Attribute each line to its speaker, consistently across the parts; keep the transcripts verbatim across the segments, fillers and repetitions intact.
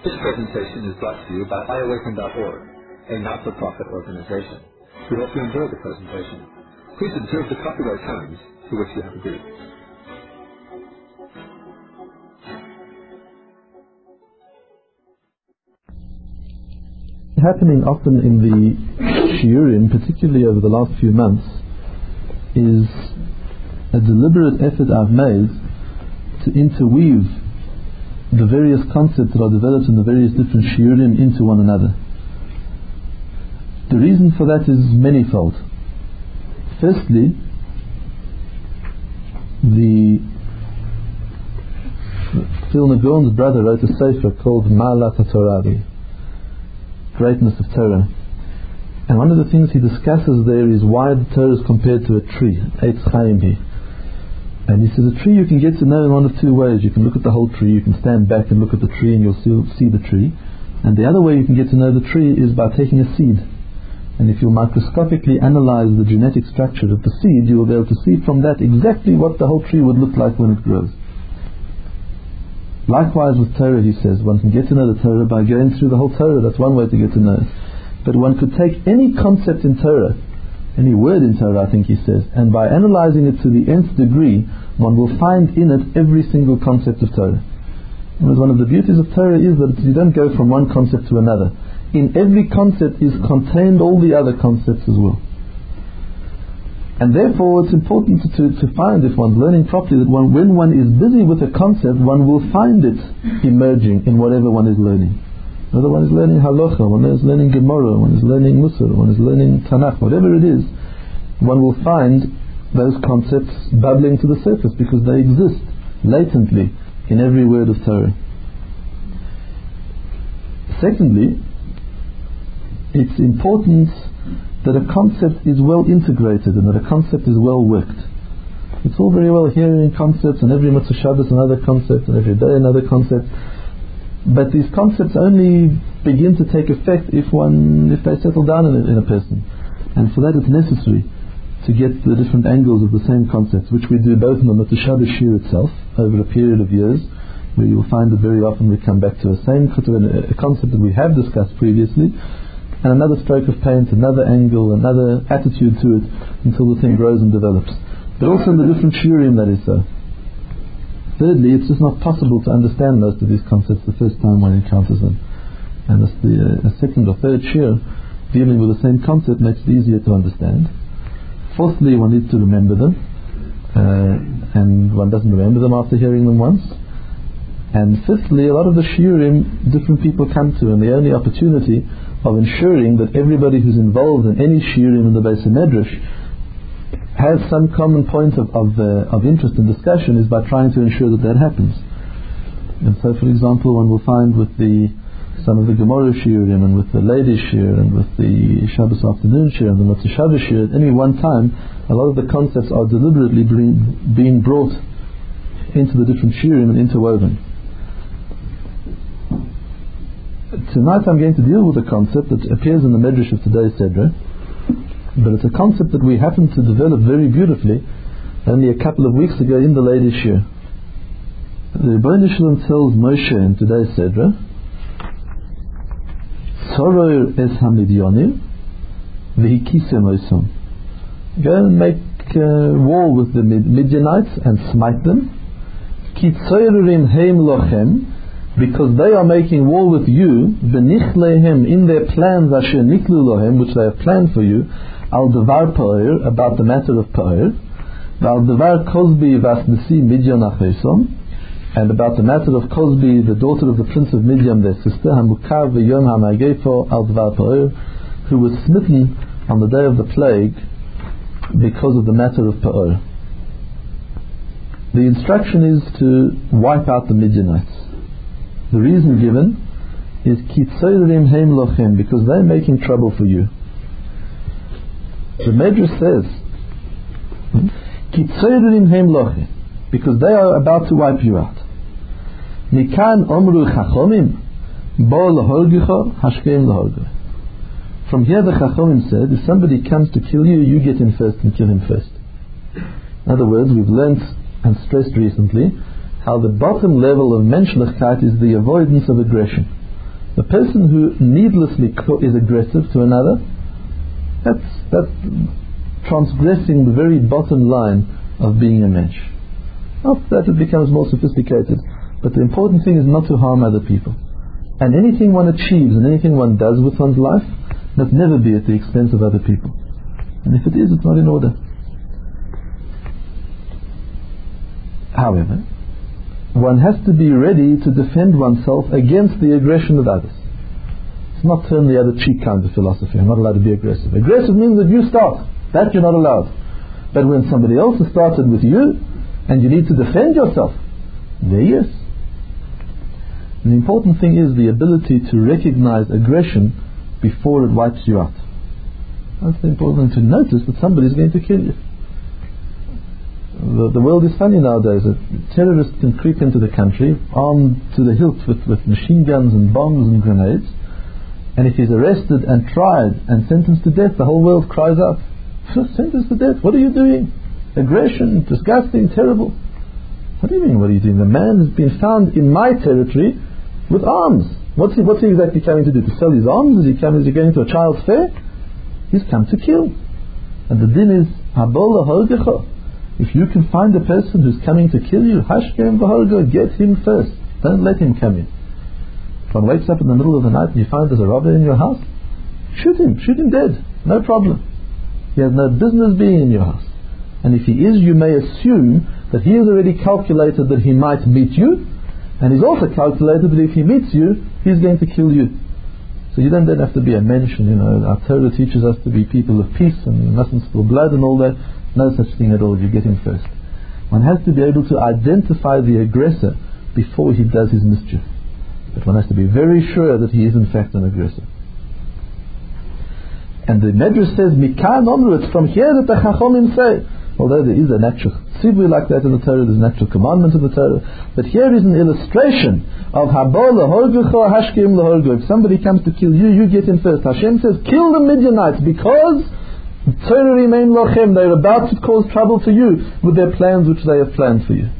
Speaker 1: This presentation is brought to you by i awaken dot org, a not-for-profit organization. We hope you enjoy the presentation. Please observe the copyright terms to which you have agreed.
Speaker 2: Happening often in the shiurim, particularly over the last few months, is a deliberate effort I've made to interweave the various concepts that are developed in the various different shiurim into one another. The reason for that is manifold. Firstly, the Phil Nagon's brother wrote a sefer called Ma'alat HaTorah, Greatness of Torah, and one of the things he discusses there is why the Torah is compared to a tree, Eitz Chaim hi. And he says a tree you can get to know in one of two ways. You can look at the whole tree, you can stand back and look at the tree and you'll see, see the tree. And the other way you can get to know the tree is by taking a seed. And if you microscopically analyze the genetic structure of the seed, you will be able to see from that exactly what the whole tree would look like when it grows. Likewise with Torah, he says, one can get to know the Torah by going through the whole Torah. That's one way to get to know it. But one could take any concept in Torah, any word in Torah, I think he says, and by analyzing it to the nth degree, one will find in it every single concept of Torah. And one of the beauties of Torah is that you don't go from one concept to another. In every concept is contained all the other concepts as well. And therefore it's important to, to find, if one's learning properly, that one, when one is busy with a concept, one will find it emerging in whatever one is learning. Whether one is learning halacha, one is learning Gemara, one is learning Musar, one is learning Tanakh, whatever it is, one will find those concepts bubbling to the surface because they exist latently in every word of Torah. Secondly, it's important that a concept is well integrated and that a concept is well worked. It's all very well hearing concepts, and every Motzei Shabbos another concept, and every day another concept, but these concepts only begin to take effect if one, if they settle down in a, in a person. And for that it's necessary to get the different angles of the same concepts, which we do both in the Motzei Shabbos shiur itself over a period of years, where you will find that very often we come back to the same a concept that we have discussed previously, and another stroke of paint, another angle, another attitude to it, until the thing grows and develops. But also in the different shiurim that is so. Thirdly, it's just not possible to understand most of these concepts the first time one encounters them. And as the uh, a second or third shiur dealing with the same concept makes it easier to understand. Fourthly, one needs to remember them, uh, and one doesn't remember them after hearing them once. And fifthly, a lot of the shiurim different people come to, and the only opportunity of ensuring that everybody who's involved in any shiurim in the Beis HaMedrash has some common point of of, uh, of interest and discussion is by trying to ensure that that happens. And so, for example, one will find with the some of the Gemara shiurim and with the ladies shiur and with the Shabbos afternoon shiur and the Motzei Shabbos shiur, at any one time, a lot of the concepts are deliberately bring, being brought into the different shiurim and interwoven. Tonight I'm going to deal with a concept that appears in the Medrash of today's Sedra, but it's a concept that we happened to develop very beautifully only a couple of weeks ago in the ladies' shiur. The Rebbeinu Shalom tells Moshe in today's Sedra, Tzoror es hamidyonim v'hikisem osom. Go and make uh, war with the Midianites and smite them. Ki tzorerim heim lochem, because they are making war with you, b'nichlehem, in their plans asher niklu lohem, which they have planned for you, al devar pa'ir, about the matter of pa'ir, al devar Kozbi vas nesi Midyan achesom, and about the matter of Kozbi, the daughter of the prince of Midian, their sister, hamukar v'yom hamagefo al devar pa'ir, who was smitten on the day of the plague because of the matter of pa'ir. The instruction is to wipe out the Midianites. The reason given is Kitzorim heim lochem, because they're making trouble for you. The Medrash says Kitzorim heim lochem, because they are about to wipe you out. Mikan omru chachomim bo lahorgicho hashkeim lahorgo. From here the chachomim said, if somebody comes to kill you, you get in first and kill him first. In other words, we've learnt and stressed recently how the bottom level of menschlichkeit is the avoidance of aggression. The person who needlessly is aggressive to another, that's, that's transgressing the very bottom line of being a mensch. After that it becomes more sophisticated, but the important thing is not to harm other people. And anything one achieves and anything one does with one's life must never be at the expense of other people. And if it is, it's not in order. However, one has to be ready to defend oneself against the aggression of others. It's not turn the other cheek kind of philosophy. I'm not allowed to be aggressive. Aggressive means that you start. That you're not allowed. But when somebody else has started with you and you need to defend yourself, there yes. And the important thing is the ability to recognize aggression before it wipes you out. That's the important thing, to notice that somebody is going to kill you. The, the world is funny nowadays. That terrorists can creep into the country armed to the hilt with, with machine guns and bombs and grenades, and if he's arrested and tried and sentenced to death, the whole world cries out, sentenced to death, what are you doing? Aggression, disgusting, terrible. What do you mean, what are you doing? The man has been found in my territory with arms. What's he, what's he exactly coming to do? To sell his arms? Is he coming, is he going to a child's fair? He's come to kill. And the din is, Habola Hogecha. If you can find a person who's coming to kill you, Hashkem v'Hogo, get him first. Don't let him come in. If one wakes up in the middle of the night and you find there's a robber in your house, shoot him, shoot him dead. No problem. He has no business being in your house. And if he is, you may assume that he has already calculated that he might meet you, and he's also calculated that if he meets you, he's going to kill you. So you don't then have to be a mensch, and you know, our Torah teaches us to be people of peace and you mustn't spill blood and all that. No such thing at all. You get him first. One has to be able to identify the aggressor before he does his mischief. But one has to be very sure that he is in fact an aggressor. And the Medrash says, Mikan onwards, from here that the Chachomim say, although there is a natural tzivui like that in the Torah, there's a natural commandment in the Torah, but here is an illustration of Habo lahorgucho hashkim lahorgu. If somebody comes to kill you, you get him first. Hashem says, kill the Midianites because Torah remain lochem. They're about to cause trouble for you with their plans which they have planned for you.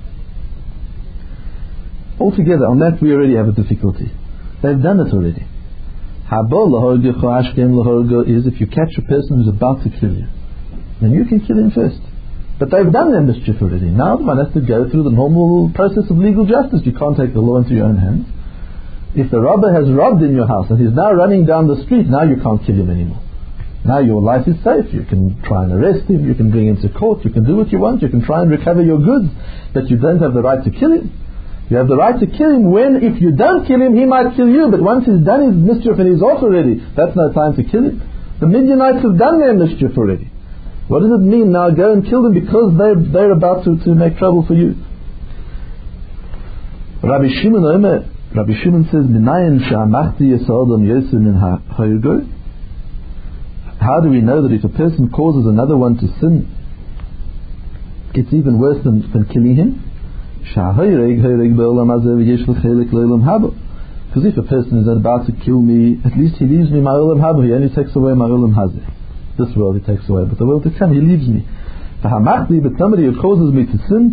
Speaker 2: Altogether, on that we already have a difficulty. They've done it already. Habo lahorgucho hashkim lahorgu is if you catch a person who's about to kill you, then you can kill him first. But they've done their mischief already. Now one has to go through the normal process of legal justice. You can't take the law into your own hands. If the robber has robbed in your house and he's now running down the street, now you can't kill him anymore. Now your life is safe. You can try and arrest him, you can bring him to court, you can do what you want, you can try and recover your goods, but you don't have the right to kill him. You have the right to kill him when, if you don't kill him, he might kill you, but once he's done his mischief and he's off already, that's no time to kill him. The Midianites have done their mischief already. What does it mean now go and kill them because they're, they're about to, to make trouble for you? Rabbi Shimon Omer, Rabbi Shimon says, Minayin sha'amachti yesodam yosem min ha'hoygo. How do we know that if a person causes another one to sin, it's even worse than, than killing him? Because if a person is about to kill me, at least he leaves me my olam haba. He only takes away my olam hazeh. This world he takes away, but the world to come he leaves me. But somebody who causes me to sin,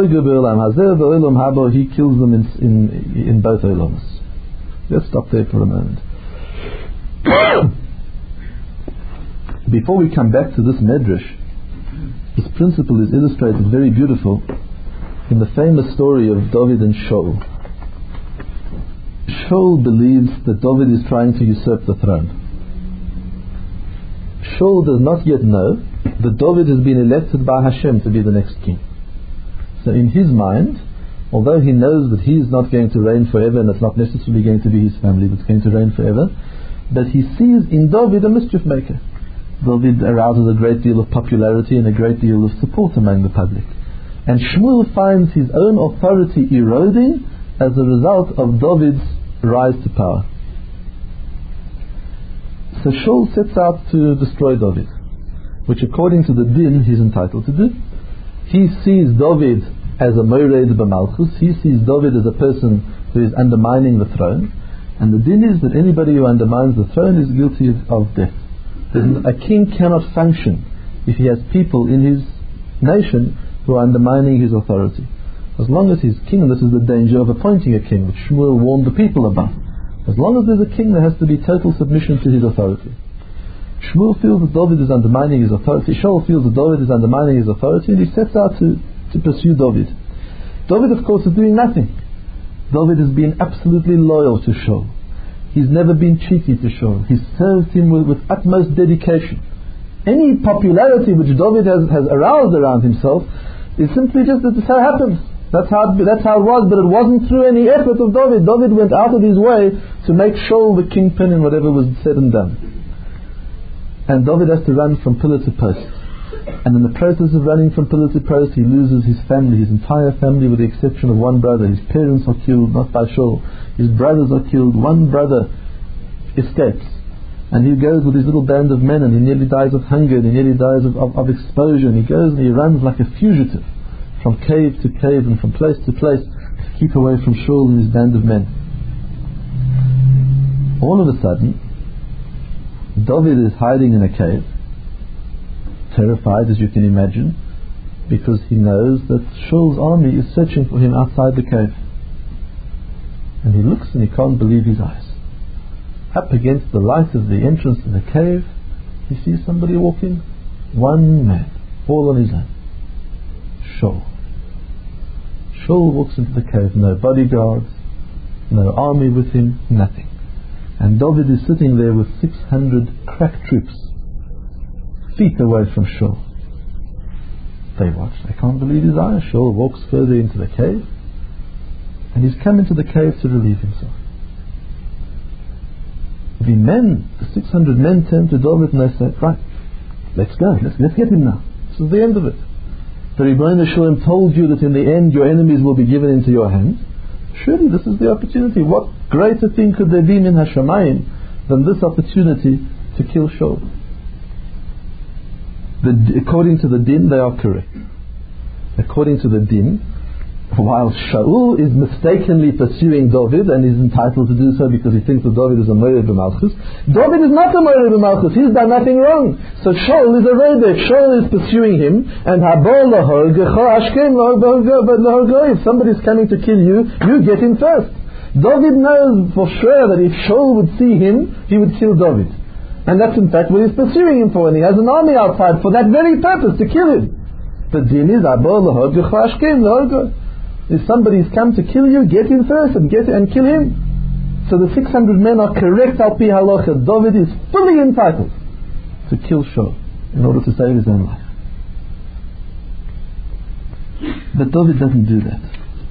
Speaker 2: he kills them in, in, in both olams. Let's stop there for a moment. Before we come back to this medrash, this principle is illustrated very beautiful in the famous story of David and Shaul. Shaul believes that David is trying to usurp the throne. Shaul does not yet know that David has been elected by Hashem to be the next king. So in his mind, although he knows that he is not going to reign forever and it's not necessarily going to be his family that's going to reign forever, but he sees in David a mischief maker. David arouses a great deal of popularity and a great deal of support among the public. And Shmuel finds his own authority eroding as a result of David's rise to power. So Shaul sets out to destroy David, which according to the din he's entitled to do. He sees David as a mored b'malchus. He sees David as a person who is undermining the throne, and the din is that anybody who undermines the throne is guilty of death. A king cannot function if he has people in his nation who are undermining his authority. As long as he's king, and this is the danger of appointing a king, which Shmuel warned the people about. As long as there's a king, there has to be total submission to his authority. Shmuel feels that David is undermining his authority. Shaul feels that David is undermining his authority, and he sets out to, to pursue David. David, of course, is doing nothing. David has been absolutely loyal to Shaul. He's never been cheeky to Shaul. He's served him with, with utmost dedication. Any popularity which David has, has aroused around himself is simply just that this how happened. That's how, it, that's how it was, but it wasn't through any effort of David. David went out of his way to make Shaul the kingpin in whatever was said and done. And David has to run from pillar to post. And in the process of running from pillar to post, he loses his family, his entire family, with the exception of one brother. His parents are killed, not by Shaul. His brothers are killed. One brother escapes. And he goes with his little band of men, and he nearly dies of hunger, and he nearly dies of, of, of exposure. And he goes and he runs like a fugitive from cave to cave and from place to place to keep away from Shaul and his band of men. All of a sudden, David is hiding in a cave, terrified as you can imagine, because he knows that Shaul's army is searching for him outside the cave. And he looks and he can't believe his eyes. Up against the light of the entrance to the cave, he sees somebody walking, one man, all on his own. Shaul. Shaul walks into the cave, no bodyguards, no army with him, nothing. And David is sitting there with six hundred crack troops, feet away from Shaul. They watch, they can't believe his eyes. Shaul walks further into the cave, and he's come into the cave to relieve himself. The men, the six hundred men, turn to David and they say, right, let's go, let's, let's get him now. This is the end of it. The Rebbeinu Shalom told you that in the end your enemies will be given into your hands. Surely this is the opportunity. What greater thing could there be min hashamayim than this opportunity to kill Shaul? The, according to the din, they are correct. According to the din, while Shaul is mistakenly pursuing David and is entitled to do so because he thinks that David is a Mored b'Malchus, David is not a Mored b'Malchus. He's done nothing wrong. So Shaul is a Rodek. Shaul is pursuing him, and if somebody's coming to kill you, you get him first. David knows for sure that if Shaul would see him, he would kill David. And that's in fact what he's pursuing him for, and he has an army outside for that very purpose, to kill him. The din is if somebody's come to kill you, get him first and get and kill him. So the six hundred men are correct al pi halacha. David is fully entitled to kill Shaul in order to save his own life. But David doesn't do that.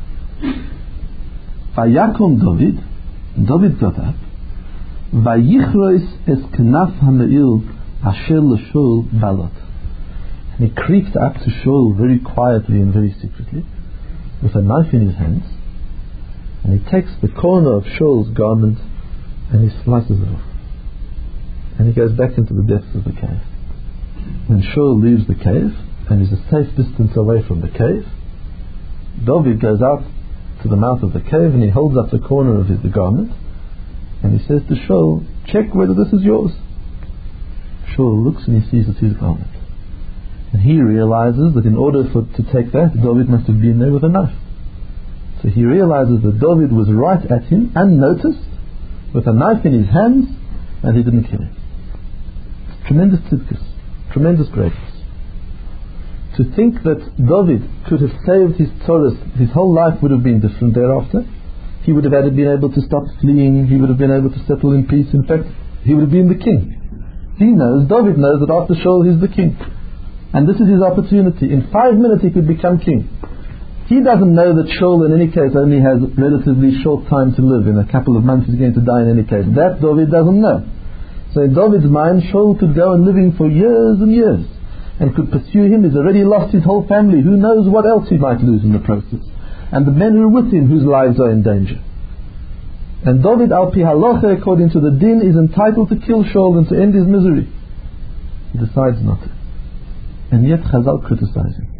Speaker 2: Vayakom David, David got up, vayichrois es knaf hameil asher l'Shaul balot, and he creeped up to Shaul very quietly and very secretly, with a knife in his hands, and he takes the corner of Shaul's garment and he slices it off, and he goes back into the depths of the cave. When Shaul leaves the cave and is a safe distance away from the cave, David goes out to the mouth of the cave and he holds up the corner of his the garment and he says to Shaul, check whether this is yours. Shaul looks and he sees it's his garment. And he realizes that in order for to take that, David must have been there with a knife. So he realizes that David was right at him, unnoticed, with a knife in his hands, and he didn't kill him. Tremendous tzidkus, tremendous greatness. To think that David could have saved his Torah, his whole life would have been different thereafter. He would have had been able to stop fleeing, he would have been able to settle in peace. In fact, he would have been the king. He knows, David knows that after Shaul he's the king. And this is his opportunity. In five minutes he could become king. He doesn't know that Shaul in any case only has relatively short time to live. In a couple of months he's going to die in any case. That David doesn't know. So in David's mind, Shaul could go on living for years and years and could pursue him. He's already lost his whole family. Who knows what else he might lose in the process. And the men who are with him whose lives are in danger. And David al pi halacha, according to the din, is entitled to kill Shaul and to end his misery. He decides not to. And yet Chazal criticize him.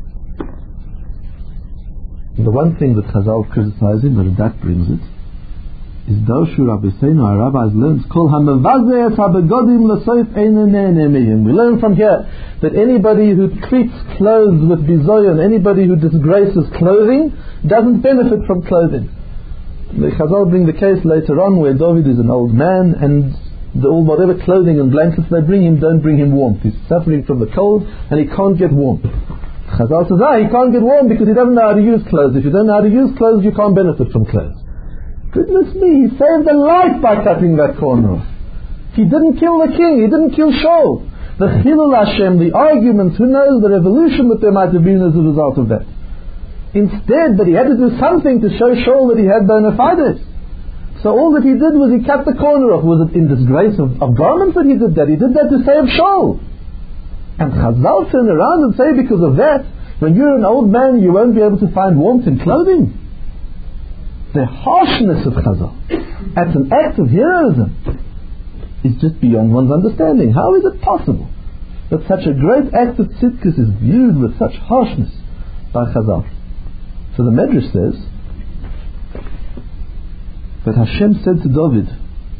Speaker 2: And the one thing that Chazal criticize him, that that brings it, is Darshu Rabbeinu, our rabbis learn, Kol hamavazeh habegodim l'soif eine ne'nemihim. We learn from here that anybody who treats clothes with bizoyon, anybody who disgraces clothing, doesn't benefit from clothing. The Chazal bring the case later on where David is an old man and the, all whatever clothing and blankets they bring him don't bring him warmth. He's suffering from the cold and he can't get warm. Chazal says, ah, he can't get warm because he doesn't know how to use clothes. If you don't know how to use clothes, you can't benefit from clothes. Goodness me, he saved a life by cutting that corner off. He didn't kill the king, he didn't kill Shaul. The Chilul Hashem, the arguments, who knows the revolution that there might have been as a result of that. Instead, that he had to do something to show Shaul that he had bona fides. So all that he did was he cut the corner off. Was it in disgrace of, of garments that he did that? He did that to save Shaul. And Chazal turn around and say because of that, when you're an old man you won't be able to find warmth in clothing. The harshness of Chazal as an act of heroism is just beyond one's understanding. How is it possible that such a great act of tzidkus is viewed with such harshness by Chazal? So the Medrash says that Hashem said to David,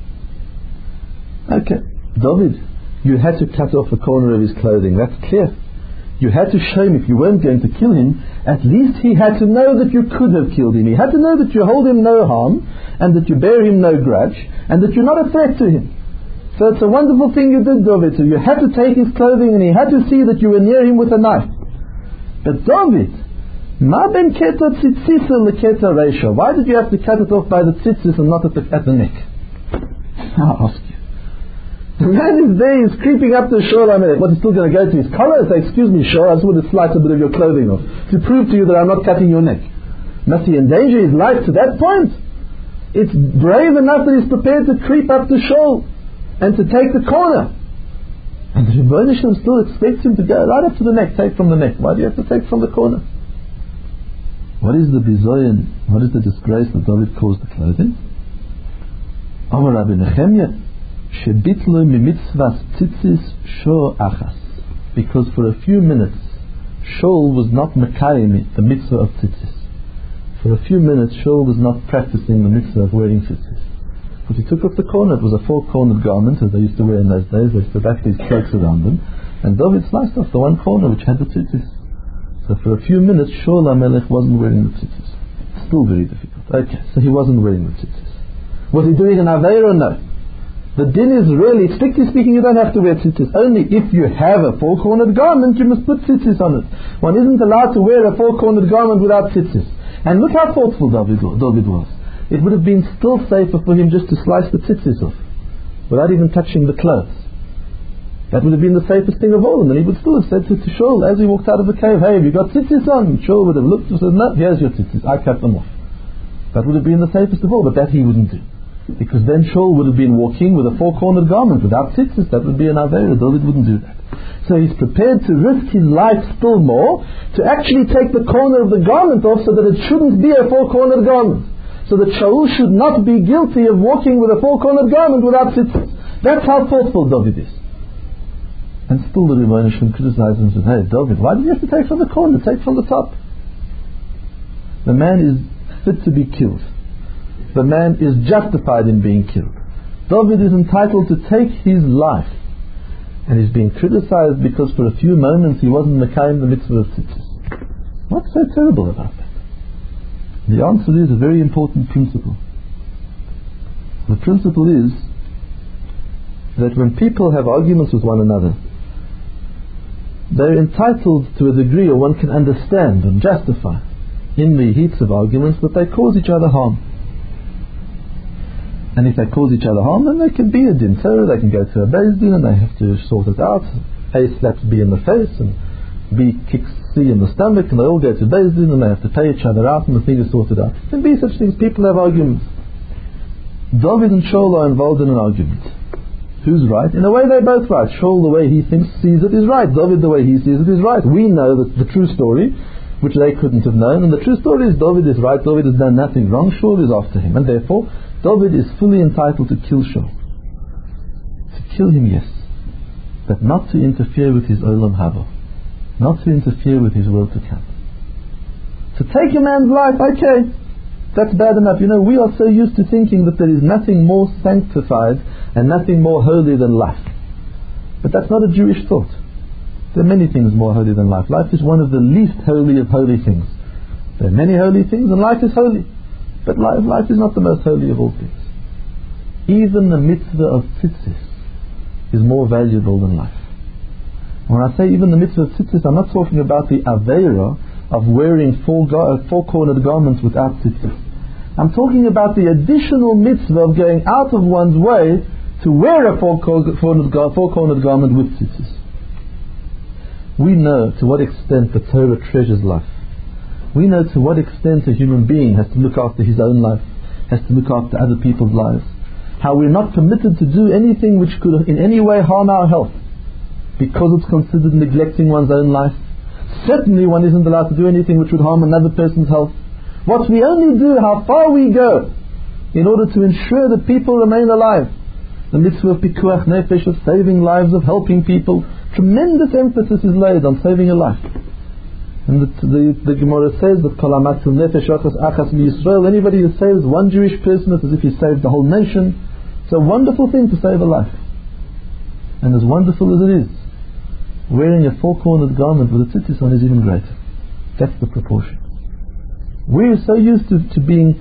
Speaker 2: okay, David, you had to cut off a corner of his clothing, that's clear. You had to show him if you weren't going to kill him, at least he had to know that you could have killed him. He had to know that you hold him no harm, and that you bear him no grudge, and that you're not a threat to him. So it's a wonderful thing you did, David. So you had to take his clothing, and he had to see that you were near him with a knife. But David, ma ben keta tzitzisa leketa reisha. Why did you have to cut it off by the tzitzis and not at the, at the neck? I'll ask you. The man is there, he's creeping up to Shaul HaMelech. What, he's still going to go to his collar and say, excuse me, Shaul, I just want to slice a bit of your clothing off to prove to you that I'm not cutting your neck. Must he endanger his life to that point? It's brave enough that he's prepared to creep up to Shaul and to take the corner. And the Rebbeinu Shalom still expects him to go right up to the neck, take from the neck. Why do you have to take from the corner? What is the bizoyan, what is the disgrace that David caused the clothing? Amar Rabbi Nehemiah, Shebitlu mimitzvas tzitzis shor achas. Because for a few minutes Shaul was not mekayim the mitzvah of tzitzis. For a few minutes Shaul was not practicing the mitzvah of wearing tzitzis. But he took off the corner. It was a four-cornered garment as they used to wear in those days. They used to wrap these cloaks around them, and David sliced off the one corner which had the tzitzis. So for a few minutes Shaul HaMelech wasn't wearing the tzitzis. Still very difficult. Okay, so he wasn't wearing the tzitzis. Was he doing an aveira? No. The din is really, strictly speaking, you don't have to wear tzitzis. Only if you have a four-cornered garment, you must put tzitzis on it. One isn't allowed to wear a four-cornered garment without tzitzis. And look how thoughtful David, David was. It would have been still safer for him just to slice the tzitzis off, without even touching the clothes. That would have been the safest thing of all. And then he would still have said to, to Shaul, as he walked out of the cave, hey, have you got tzitzis on? Shaul would have looked and said, no, here's your tzitzis, I cut them off. That would have been the safest of all, but that he wouldn't do. Because then Shaul would have been walking with a four-cornered garment without tzitzis. That would be an aveira. David wouldn't do that. So he's prepared to risk his life still more to actually take the corner of the garment off so that it shouldn't be a four-cornered garment. So that Shaul should not be guilty of walking with a four-cornered garment without tzitzis. That's how thoughtful David is. And still the Rebbeinu Shalom criticizes him and says, hey David, why did you have to take from the corner? Take from the top. The man is fit to be killed. The man is justified in being killed. David is entitled to take his life, and he's being criticized because for a few moments he wasn't mekayim the mitzvah of tzitzis. What's so terrible about that? The answer is a very important principle. The principle is that when people have arguments with one another, they're entitled to a degree, or one can understand and justify in the heats of arguments, that they cause each other harm. And if they cause each other harm, then there can be a din Torah, they can go to a Beis Din and they have to sort it out. A slaps B in the face and B kicks C in the stomach, and they all go to Beis Din and they have to pay each other out and the thing is sorted out. There can be such things. People have arguments. David and Shaul are involved in an argument. Who's right? In a way they're both right. Shaul, the way he thinks, sees it is right. David, the way he sees it is right. We know that the true story, which they couldn't have known, and the true story is David is right. David has done nothing wrong. Shaul is after him, and therefore David is fully entitled to kill Shaul. To kill him, yes, but not to interfere with his olam haba, not to interfere with his will to come. To take a man's life, okay, that's bad enough. You know, we are so used to thinking that there is nothing more sanctified and nothing more holy than life. But that's not a Jewish thought. There are many things more holy than life. Life is one of the least holy of holy things. There are many holy things and life is holy. But life, life is not the most holy of all things. Even the mitzvah of tzitzis is more valuable than life. When I say even the mitzvah of tzitzis, I'm not talking about the aveira of wearing four go- uh, four-cornered garments without tzitzis. I'm talking about the additional mitzvah of going out of one's way to wear a four-cornered, gar- four-cornered garment with tzitzis. We know to what extent the Torah treasures life. We know to what extent a human being has to look after his own life, has to look after other people's lives. How we're not permitted to do anything which could in any way harm our health, because it's considered neglecting one's own life. Certainly one isn't allowed to do anything which would harm another person's health. What we only do, how far we go, in order to ensure that people remain alive. The mitzvah of pikuach nefesh, of saving lives, of helping people. Tremendous emphasis is laid on saving a life. And the, the, the Gemara says that Kol hamatzil nefesh achas achas miYisrael, anybody who saves one Jewish person, it's as if he saved the whole nation. It's a wonderful thing to save a life. And as wonderful as it is, wearing a four-cornered garment with a tzitzis on is even greater. That's the proportion. We're so used to, to being,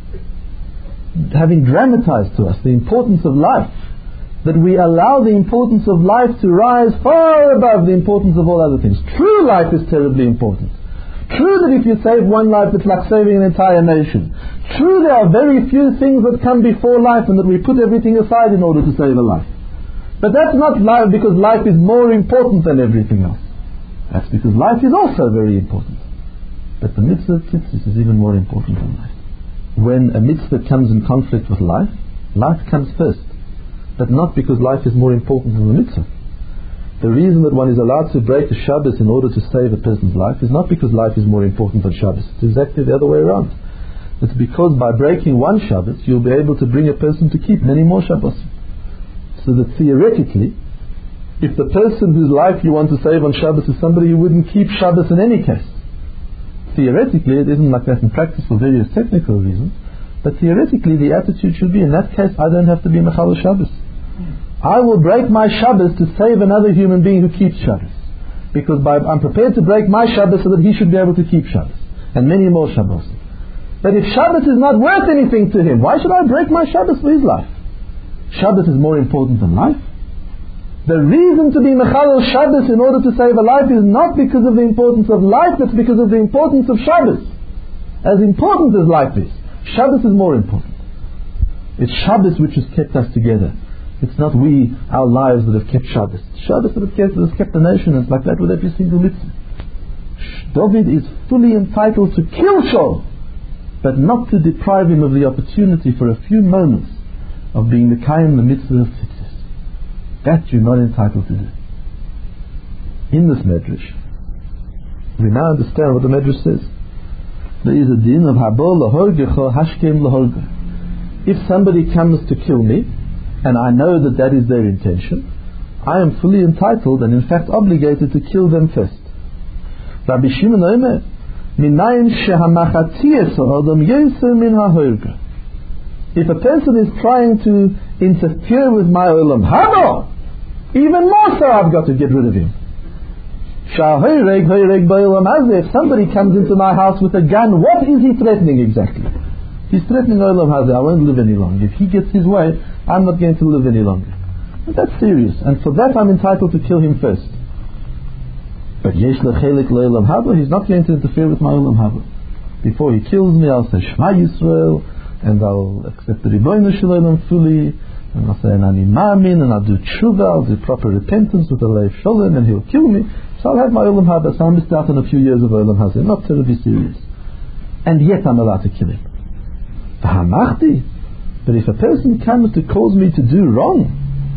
Speaker 2: having dramatized to us the importance of life, that we allow the importance of life to rise far above the importance of all other things. True life is terribly important. True that if you save one life, it's like saving an entire nation. True there are very few things that come before life and that we put everything aside in order to save a life. But that's not life because life is more important than everything else. That's because life is also very important. But the mitzvah of tzitzis is even more important than life. When a mitzvah comes in conflict with life, life comes first. But not because life is more important than the mitzvah. The reason that one is allowed to break the Shabbos in order to save a person's life is not because life is more important than Shabbos. It's exactly the other way around. It's because by breaking one Shabbos, you'll be able to bring a person to keep many more Shabbos. So that theoretically, if the person whose life you want to save on Shabbos is somebody who wouldn't keep Shabbos in any case, theoretically, it isn't like that in practice for various technical reasons, but theoretically the attitude should be, in that case, I don't have to be Mechal Shabbos. I will break my Shabbos to save another human being who keeps Shabbos. Because by, I'm prepared to break my Shabbos so that he should be able to keep Shabbos. And many more Shabbos. But if Shabbos is not worth anything to him, why should I break my Shabbos for his life? Shabbos is more important than life. The reason to be Mechalel Shabbos in order to save a life is not because of the importance of life, it's because of the importance of Shabbos. As important as life is, Shabbos is more important. It's Shabbos which has kept us together. It's not we, our lives, that have kept Shabbos. Shabbos that have kept, that has kept the nation. It's like that with every single mitzvah. David is fully entitled to kill Shaul, but not to deprive him of the opportunity for a few moments of being Mekayim the mitzvah of tzitzis. That you're not entitled to do. In this medrash, we now understand what the medrash says. There is a din of Habol lahorgecho hashkem lahorge. If somebody comes to kill me, and I know that that is their intention, I am fully entitled and in fact obligated to kill them first. Rabbi Shimon Omer, minayin shehamachatiyes ha'adam yoser min ha'horge. If a person is trying to interfere with my olam haba, even more so I've got to get rid of him. If somebody comes into my house with a gun, what is he threatening exactly? He's threatening olam hazeh, I won't live any longer. If he gets his way, I'm not going to live any longer. But that's serious, and for that I'm entitled to kill him first. But yesh lechelik le'olam haba, he's not going to interfere with my olam haba. Before he kills me, I'll say Shema Yisrael, and I'll accept the Ribono Shel Olam fully, and I'll say an Ani Ma'amin, and I'll do tshuva, I'll do proper repentance with a Leif Sholem, and he'll kill me. So I'll have my olam haba. So I missed out on a few years of olam hazeh. Not terribly serious. And yet I'm allowed to kill him. But if a person comes to cause me to do wrong,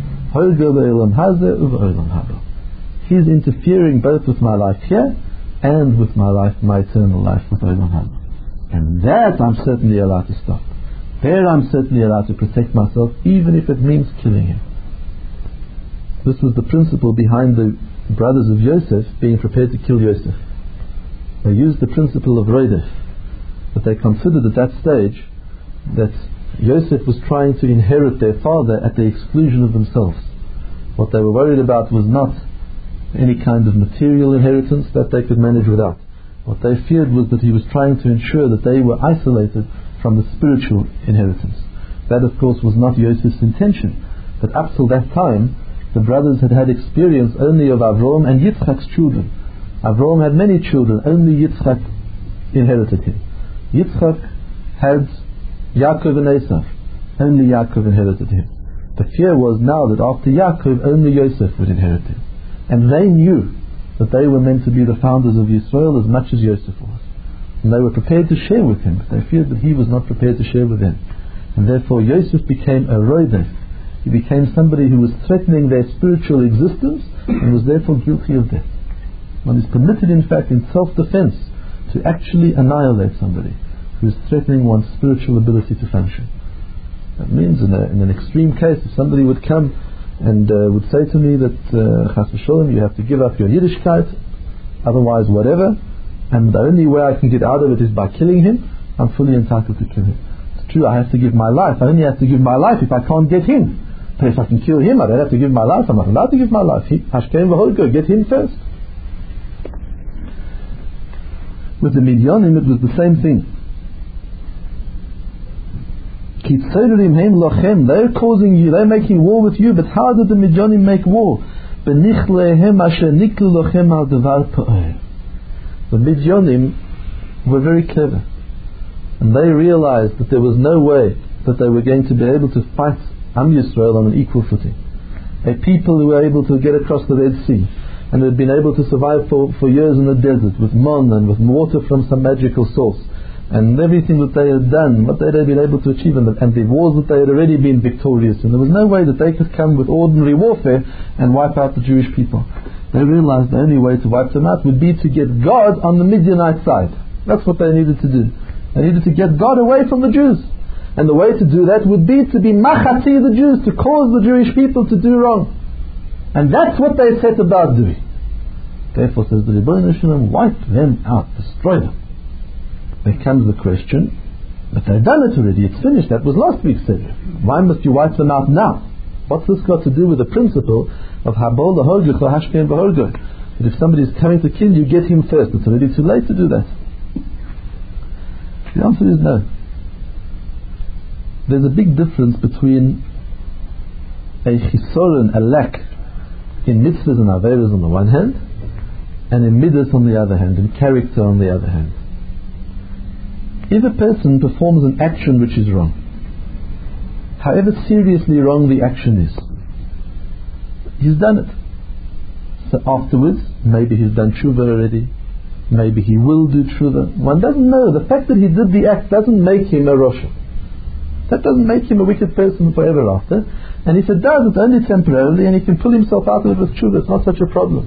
Speaker 2: he's interfering both with my life here and with my life, my eternal life with olam haba. And that I'm certainly allowed to stop. There I'm certainly allowed to protect myself, even if it means killing him. This was the principle behind the brothers of Yosef being prepared to kill Yosef. They used the principle of Roidef, but they considered at that stage that Yosef was trying to inherit their father at the exclusion of themselves. What they were worried about was not any kind of material inheritance that they could manage without. What they feared was that he was trying to ensure that they were isolated from the spiritual inheritance. That of course was not Yosef's intention, but up till that time the brothers had had experience only of Avram and Yitzchak's children. Avram had many children, only Yitzchak inherited him. Yitzchak had Yaakov and Esav, only Yaakov inherited him. The fear was now that after Yaakov only Yosef would inherit him. And they knew that they were meant to be the founders of Yisrael as much as Yosef was. And they were prepared to share with him, but they feared that he was not prepared to share with them. And therefore Yosef became a roideh. He became somebody who was threatening their spiritual existence and was therefore guilty of death. One is permitted in fact in self-defense to actually annihilate somebody who is threatening one's spiritual ability to function. That means in, a, in an extreme case, if somebody would come and uh, would say to me that uh, Chas v'sholem, you have to give up your Yiddishkeit, otherwise whatever, and the only way I can get out of it is by killing him, I'm fully entitled to kill him. It's true, I have to give my life. I only have to give my life if I can't get him. But if I can kill him, I don't have to give my life. I'm not allowed to give my life. Hashkem v'holgo, get him first. With the Midyanim it was the same thing. They're causing you, they're making war with you, but how did the Midyanim make war? The Midyanim were very clever, and they realized that there was no way that they were going to be able to fight Am Yisrael on an equal footing. A people who were able to get across the Red Sea and had been able to survive for, for years in the desert with mon and with water from some magical source, and everything that they had done, what they had been able to achieve, and the, and the wars that they had already been victorious in. There was no way that they could come with ordinary warfare and wipe out the Jewish people. They realized the only way to wipe them out would be to get God on the Midianite side. That's what they needed to do. They needed to get God away from the Jews. And the way to do that would be to be machati the Jews, to cause the Jewish people to do wrong. And that's what they set about doing. Therefore says the Rebbeinu Shalom, wipe them out, destroy them. There comes the question, but they've done it already, it's finished, that was last week's Seder. Why must you wipe them out now? What's this got to do with the principle of Habol Lahorgich or Hashkem V'Horgo? That if somebody is coming to kill you, get him first. It's already too late to do that. The answer is no. There's a big difference between a chisoron, a lack in mitzvahs and averos on the one hand, and in midas on the other hand, in character on the other hand. If a person performs an action which is wrong, however seriously wrong the action is, he's done it. So afterwards, maybe he's done tshuva already, maybe he will do tshuva. One doesn't know. The fact that he did the act doesn't make him a rosha. That doesn't make him a wicked person forever after. And if it does, it's only temporarily, and he can pull himself out of it with tshuva. It's not such a problem.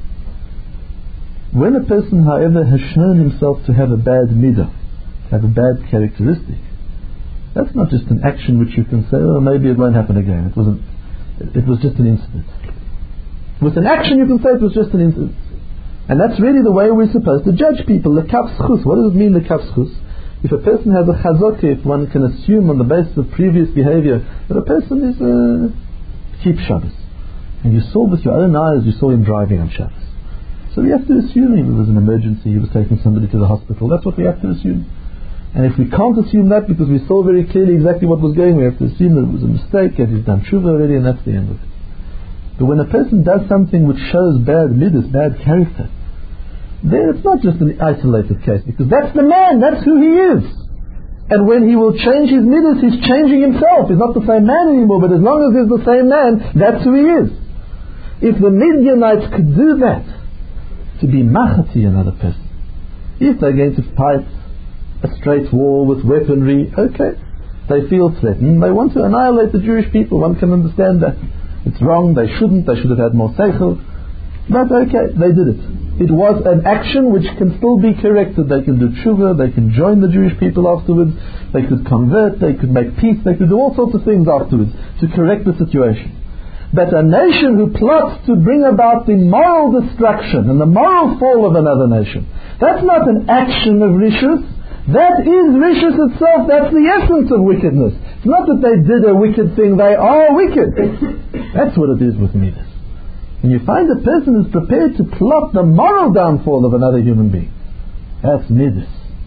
Speaker 2: When a person, however, has shown himself to have a bad midah, have a bad characteristic, that's not just an action which you can say, oh, maybe it won't happen again. It wasn't. It was just an incident. With an action you can say it was just an incident. And that's really the way we're supposed to judge people. The kaf schus. What does it mean, the kaf schus? If a person has a chazaka, if one can assume on the basis of previous behavior that a person is uh, keeps Shabbos, and you saw with your own eyes, you saw him driving on Shabbos, so we have to assume it was an emergency, he was taking somebody to the hospital. That's what we have to assume. And if we can't assume that because we saw very clearly exactly what was going, we have to assume that it was a mistake and he's done tshuva already, and that's the end of it. But when a person does something which shows bad midas, bad character, then it's not just an isolated case, because that's the man, that's who he is. And when he will change his midas, he's changing himself. He's not the same man anymore, but as long as he's the same man, that's who he is. If the Midianites could do that, to be machati another person, if they're going to fight a straight war with weaponry, okay, they feel threatened, they want to annihilate the Jewish people, one can understand that. It's wrong, they shouldn't, they should have had more seichel, but okay, they did it. It was an action which can still be corrected. They can do tshuva, they can join the Jewish people afterwards, they could convert, they could make peace, they could do all sorts of things afterwards to correct the situation. But a nation who plots to bring about the moral destruction and the moral fall of another nation, that's not an action of rishus. That is rishus itself. That's the essence of wickedness. It's not that they did a wicked thing, they are wicked. That's what it is with midas. When you find a person who's prepared to plot the moral downfall of another human being, that's midas.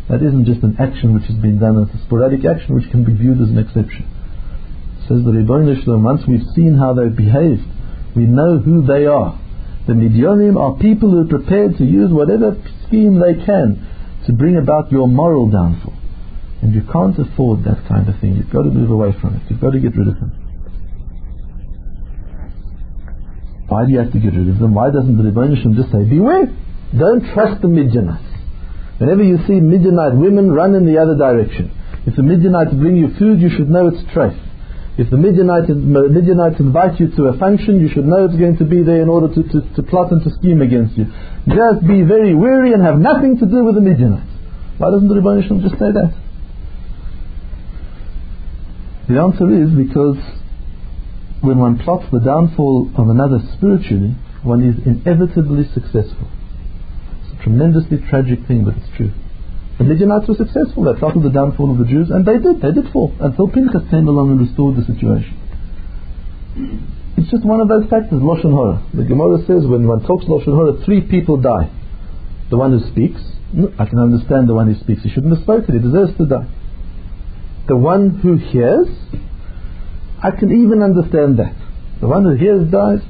Speaker 2: That isn't just an action which has been done, it's a sporadic action which can be viewed as an exception. Says the Rebbeinu Shalom, once we've seen how they've behaved, we know who they are. The Midyanim are people who are prepared to use whatever scheme they can to bring about your moral downfall. And you can't afford that kind of thing. You've got to move away from it. You've got to get rid of them. Why do you have to get rid of them? Why doesn't the Rebbeinu Shalom just say, beware, don't trust the Midianites. Whenever you see Midianite women, run in the other direction. If the Midianites bring you food, you should know it's treif. If the Midianites, Midianites invite you to a function, you should know it's going to be there in order to, to, to plot and to scheme against you. Just be very wary and have nothing to do with the Midianites. Why doesn't the Rebbeinu Shalom just say that? The answer is because when one plots the downfall of another spiritually, one is inevitably successful. It's a tremendously tragic thing, but it's true. The Midianites were successful. They plotted the downfall of the Jews, and they did. They did fall until Pinchas came along and restored the situation. It's just one of those factors, Lashon Hara. The Gemara says when one talks Lashon Hara, three people die. The one who speaks, I can understand the one who speaks. He shouldn't have spoken. He deserves to die. The one who hears, I can even understand that. The one who hears dies.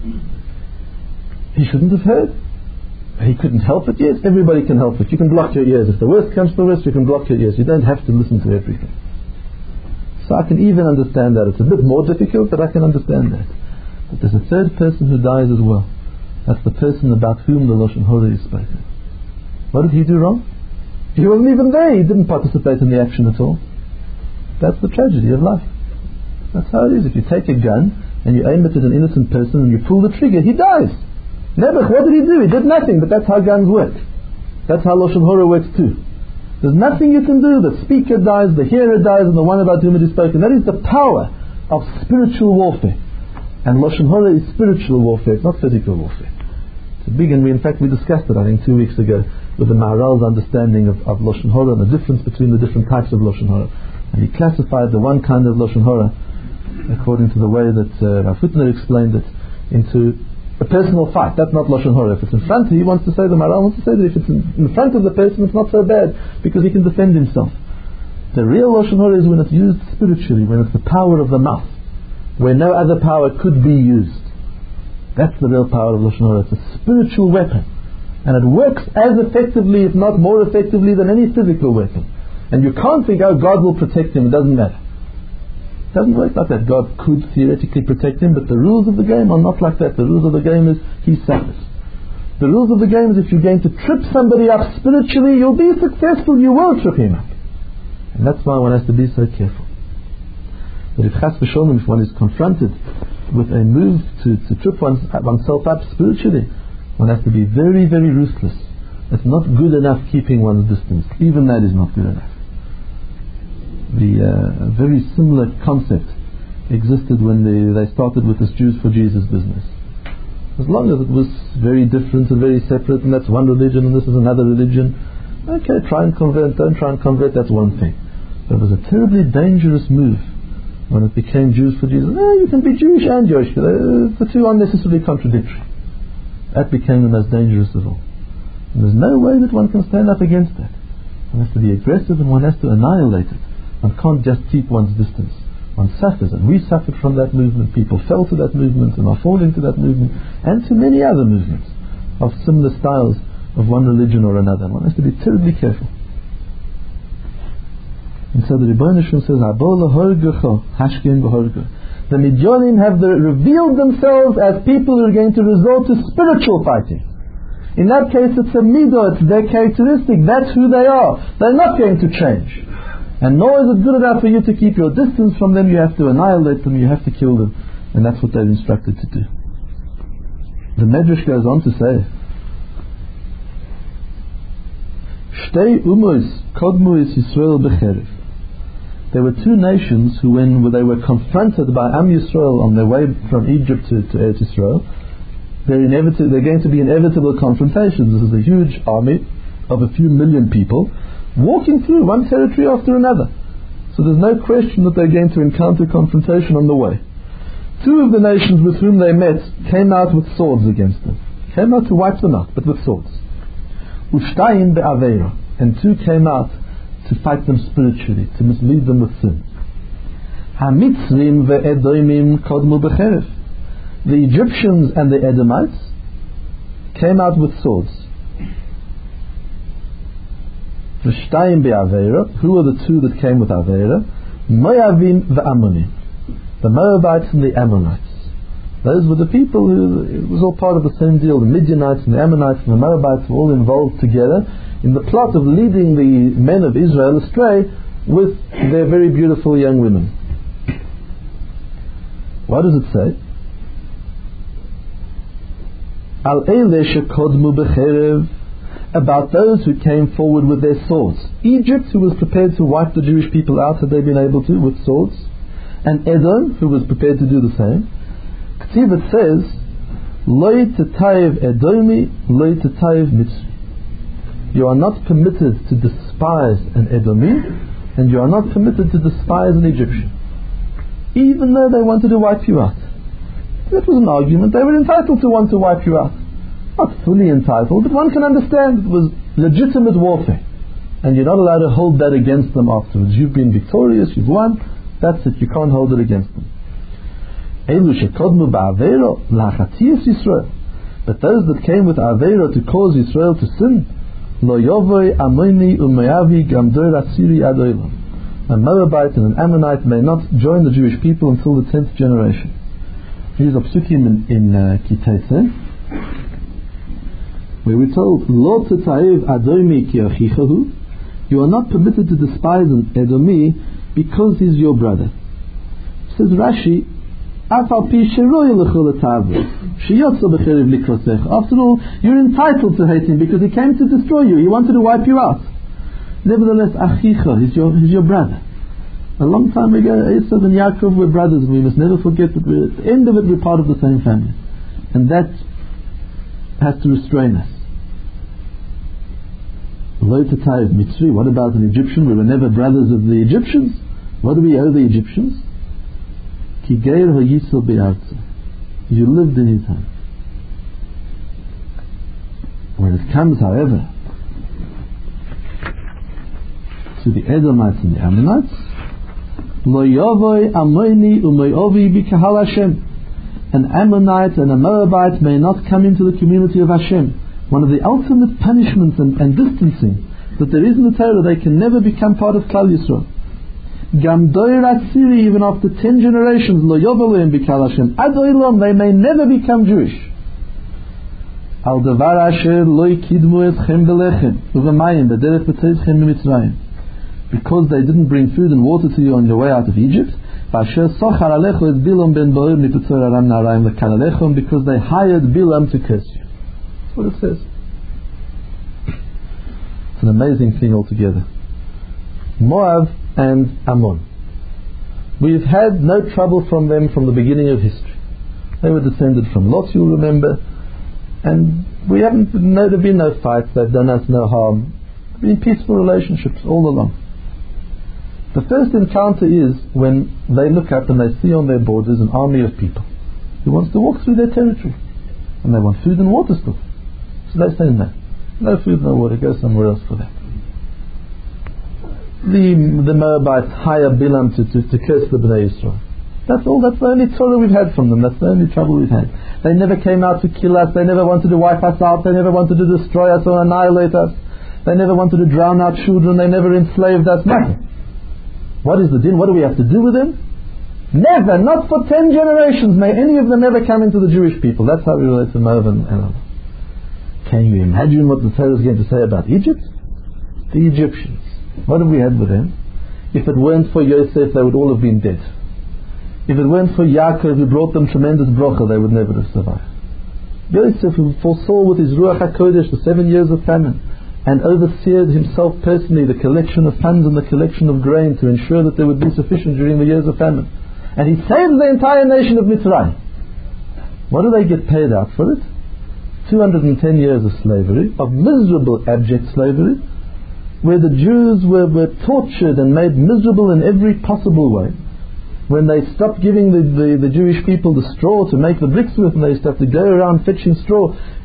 Speaker 2: He shouldn't have heard. He couldn't help it. Yes, everybody can help it. You can block your ears. If the worst comes to the worst, you can block your ears. You don't have to listen to everything. So I can even understand that. It's a bit more difficult, but I can understand that. But there's a third person who dies as well. That's the person about whom the Lashon Hara is spoken. What did he do wrong? He wasn't even there. He didn't participate in the action at all. That's the tragedy of life. That's how it is. If you take a gun and you aim it at an innocent person and you pull the trigger, he dies. Nebuch, what did he do? He did nothing, but that's how guns work. That's how Lashon Hara works too. There's nothing you can do. The speaker dies, the hearer dies, and the one about whom it is spoken. That is the power of spiritual warfare. And Lashon Hara is spiritual warfare, it's not physical warfare. It's a big, and we, in fact, we discussed it, I think, two weeks ago, with the Maharal's understanding of, of Lashon Hara and the difference between the different types of Lashon Hara. And he classified the one kind of Lashon Hara, according to the way that uh, Rav Hutner explained it, into a personal fight. That's not Lashon Hara. If it's in front, he wants to say, the Maharal wants to say that if it's in, in front of the person, it's not so bad, because he can defend himself. The real Lashon Hara is when it's used spiritually, when it's the power of the mouth, where no other power could be used. That's the real power of Lashon Hara. It's a spiritual weapon. And it works as effectively, if not more effectively, than any physical weapon. And you can't think, oh, God will protect him. It doesn't matter. It doesn't work like that. God could theoretically protect him, but the rules of the game are not like that. The rules of the game is he suffers. The rules of the game is if you're going to trip somebody up spiritually, you'll be successful. You will trip him up. And that's why one has to be so careful. But if chas v'sholem, if one is confronted with a move to, to trip one's, oneself up spiritually, one has to be very, very ruthless. It's not good enough keeping one's distance. Even that is not good enough. The uh, very similar concept existed when they, they started with this Jews for Jesus business. As long as it was very different and very separate, and that's one religion and this is another religion, okay, try and convert, don't try and convert, that's one thing. But it was a terribly dangerous move when it became Jews for Jesus. No, you can be Jewish and Jewish. The two are necessarily contradictory. That became the most dangerous of all. And there's no way that one can stand up against that. One has to be aggressive and one has to annihilate it. One can't just keep one's distance. One suffers, and we suffered from that movement. People fell to that movement and are falling to that movement, and to many other movements of similar styles of one religion or another. One has to be terribly careful. And so the Rebbeinu Shalom says, the Midyanim have the, revealed themselves as people who are going to resort to spiritual fighting. In that case, it's a midah, it's their characteristic, that's who they are. They're not going to change. And nor is it good enough for you to keep your distance from them. You have to annihilate them, you have to kill them. And that's what they're instructed to do. The Medrash goes on to say, Shtei umos kodmu is Yisrael becherev. There were two nations who, when they were confronted by Am Yisrael on their way from Egypt to, to Eretz Yisrael, they're, inevit- they're going to be inevitable confrontations. This is a huge army of a few million people walking through one territory after another. So there's no question that they're going to encounter confrontation on the way. Two of the nations with whom they met came out with swords against them. Came out to wipe them out, but with swords. Ushtayin be'aveira. And two came out to fight them spiritually, to mislead them with sin. HaMitzrim ve'edomim kodmu b'cheref. The Egyptians and the Edomites came out with swords. V'shtayim be'aveira. Who were the two that came with Aveira? Moavim ve'amonim. The Moabites and the Ammonites. Those were the people who, it was all part of the same deal. The Midianites and the Ammonites and the Moabites were all involved together in the plot of leading the men of Israel astray with their very beautiful young women. What does it say? Al eile shekodmu b'cherev, about those who came forward with their swords. Egypt, who was prepared to wipe the Jewish people out, had they been able to, with swords. And Edom, who was prepared to do the same. K'tiv, it says, Loi tetayev Edomi, Loi tetayev Mitzri. You are not permitted to despise an Edomi, and you are not permitted to despise an Egyptian, even though they wanted to wipe you out. That was an argument. They were entitled to want to wipe you out. Not fully entitled, but one can understand it was legitimate warfare, and you're not allowed to hold that against them afterwards. You've been victorious, you've won, that's it, you can't hold it against them. Elu shekodmu ba'aveiro la'chatiyas Yisrael. But those that came with Aveiro to cause Israel to sin, lo yovoi amoni u'moavi gamdor asiri ad olam. A Moabite and an Ammonite may not join the Jewish people until the tenth generation. Here's a psukim in, in uh, Kitayse, where we're told, Lo tetayev adomi ki achichahu. You are not permitted to despise an Edomi because he's your brother. Says Rashi, After all, you're entitled to hate him because he came to destroy you. He wanted to wipe you out. Nevertheless, Achicha, he's your, he's your brother. A long time ago, Esav and Yaakov were brothers, and we must never forget that we're, at the end of it, we're part of the same family. And that has to restrain us. Lo tetayev Mitzri. What about an Egyptian? We were never brothers of the Egyptians. What do we owe the Egyptians? Ki geir ha'yisel be'artza. You lived in his home. When it comes, however, to the Edomites and the Ammonites, Lo yovoi amoni u'moavi b'kahal Hashem. An Ammonite and a Moabite may not come into the community of Hashem. One of the ultimate punishments and, and distancing that there is in the Torah, they can never become part of Klal Yisrael. Gam doir atziri, even after ten generations, lo yovoleim b'kahal Hashem. Ad olam, they may never become Jewish. Al davar asher lo yikidmu etchem belechem uvemayim b'derech b'tzeichem b'mitzrayim. Because they didn't bring food and water to you on your way out of Egypt, because they hired Bilam to curse you. That's what it says. It's an amazing thing altogether. Moab and Ammon. We've had no trouble from them from the beginning of history. They were descended from Lot, you'll remember, and we haven't, no, there have been no fights, they've done us no harm. There have been peaceful relationships all along. The first encounter is when they look up and they see on their borders an army of people who wants to walk through their territory, and they want food and water still. So they say no, no food, no water, go somewhere else for that. The the Moabites hire Bilam to, to, to curse the Bnei Yisrael. That's all, that's the only Torah we've had from them, that's the only trouble we've had. They never came out to kill us, they never wanted to wipe us out, they never wanted to destroy us or annihilate us, they never wanted to drown our children, they never enslaved us, nothing. What is the din? What do we have to do with them? Never, not for ten generations may any of them ever come into the Jewish people. That's how we relate to Moab and Ammon. Can you imagine what the Torah is going to say about Egypt? The Egyptians. What have we had with them? If it weren't for Yosef, they would all have been dead. If it weren't for Yaakov, who brought them tremendous bracha, they would never have survived. Yosef, who foresaw with his Ruach HaKodesh the seven years of famine, and overseered himself personally the collection of funds and the collection of grain to ensure that there would be sufficient during the years of famine. And he saved the entire nation of Mitzrayim. What do they get paid out for it? two hundred ten years of slavery, of miserable, abject slavery, where the Jews were, were tortured and made miserable in every possible way. When they stopped giving the, the, the Jewish people the straw to make the bricks with, and they used to have to go around fetching straw,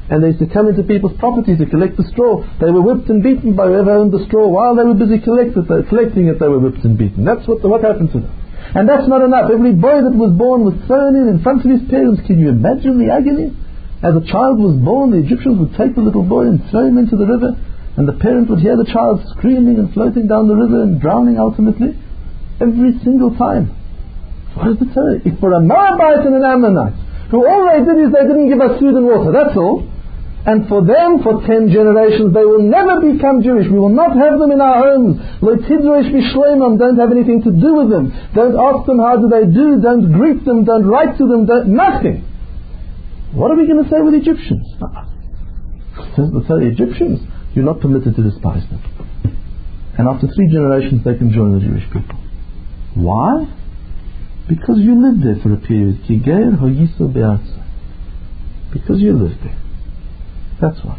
Speaker 2: And they used to come into people's property to collect the straw. They were whipped and beaten by whoever owned the straw. While they were busy collect it, collecting it, they were whipped and beaten. That's what, what happened to them. And that's not enough. Every boy that was born was thrown in in front of his parents. Can you imagine the agony? As a child was born, the Egyptians would take the little boy and throw him into the river, and the parent would hear the child screaming and floating down the river and drowning ultimately. Every single time. What is the Torah? If for a Moabite and an Ammonite, who all they did is they didn't give us food and water, that's all. And for them, for ten generations, they will never become Jewish. We will not have them in our homes. Lo tidrosh b'shleimam, don't have anything to do with them. Don't ask them how do they do. Don't greet them. Don't write to them. Don't, nothing. What are we going to say with Egyptians? Says the Torah, Egyptians, you're not permitted to despise them. And after three generations, they can join the Jewish people. Why? Because you lived there for a period. Ki geir hoyiso be'artza. Because you lived there. That's why.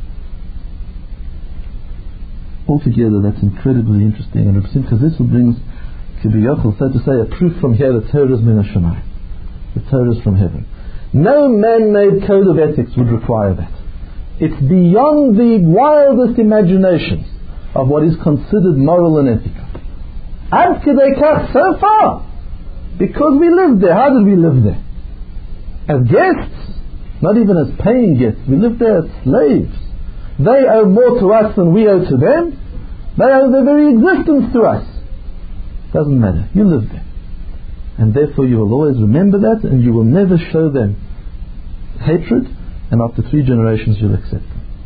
Speaker 2: Altogether, that's incredibly interesting, and because this will bring, to be so to say, a proof from here that Torah is min hashamayim. The Torah is from heaven. No man-made code of ethics would require that. It's beyond the wildest imaginations of what is considered moral and ethical. Ad kedei kach, so far, because we lived there. How did we live there? As guests. Not even as paying guests. We live there as slaves. They owe more to us than we owe to them. They owe their very existence to us. Doesn't matter. You live there. And therefore you will always remember that, and you will never show them hatred, and after three generations you'll accept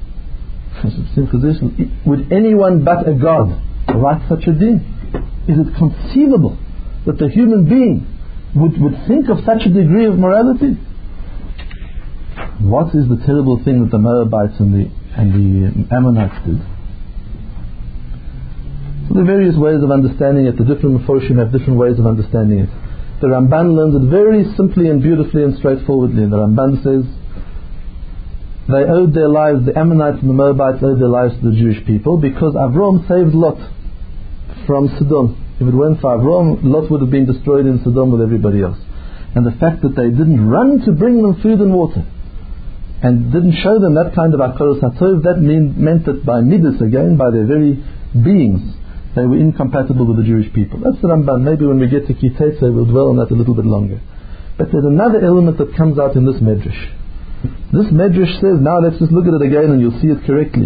Speaker 2: them. Would anyone but a God write such a deen? Is it conceivable that a human being would, would think of such a degree of morality? What is the terrible thing that the Moabites and the, and the Ammonites did? So there are various ways of understanding it. The different Meforshim have different ways of understanding it. The Ramban learns it very simply and beautifully and straightforwardly. The Ramban says they owed their lives, the Ammonites and the Moabites owed their lives to the Jewish people because Avram saved Lot from Sodom. If it weren't for Avram, Lot would have been destroyed in Sodom with everybody else. And the fact that they didn't run to bring them food and water and didn't show them that kind of Hakaras HaTov, that mean, meant that by Midas, again, by their very beings, they were incompatible with the Jewish people. That's the Ramban. Maybe when we get to Ki Seitzei we'll dwell on that a little bit longer. But there's another element that comes out in this Medrash. This Medrash says, now let's just look at it again and you'll see it correctly.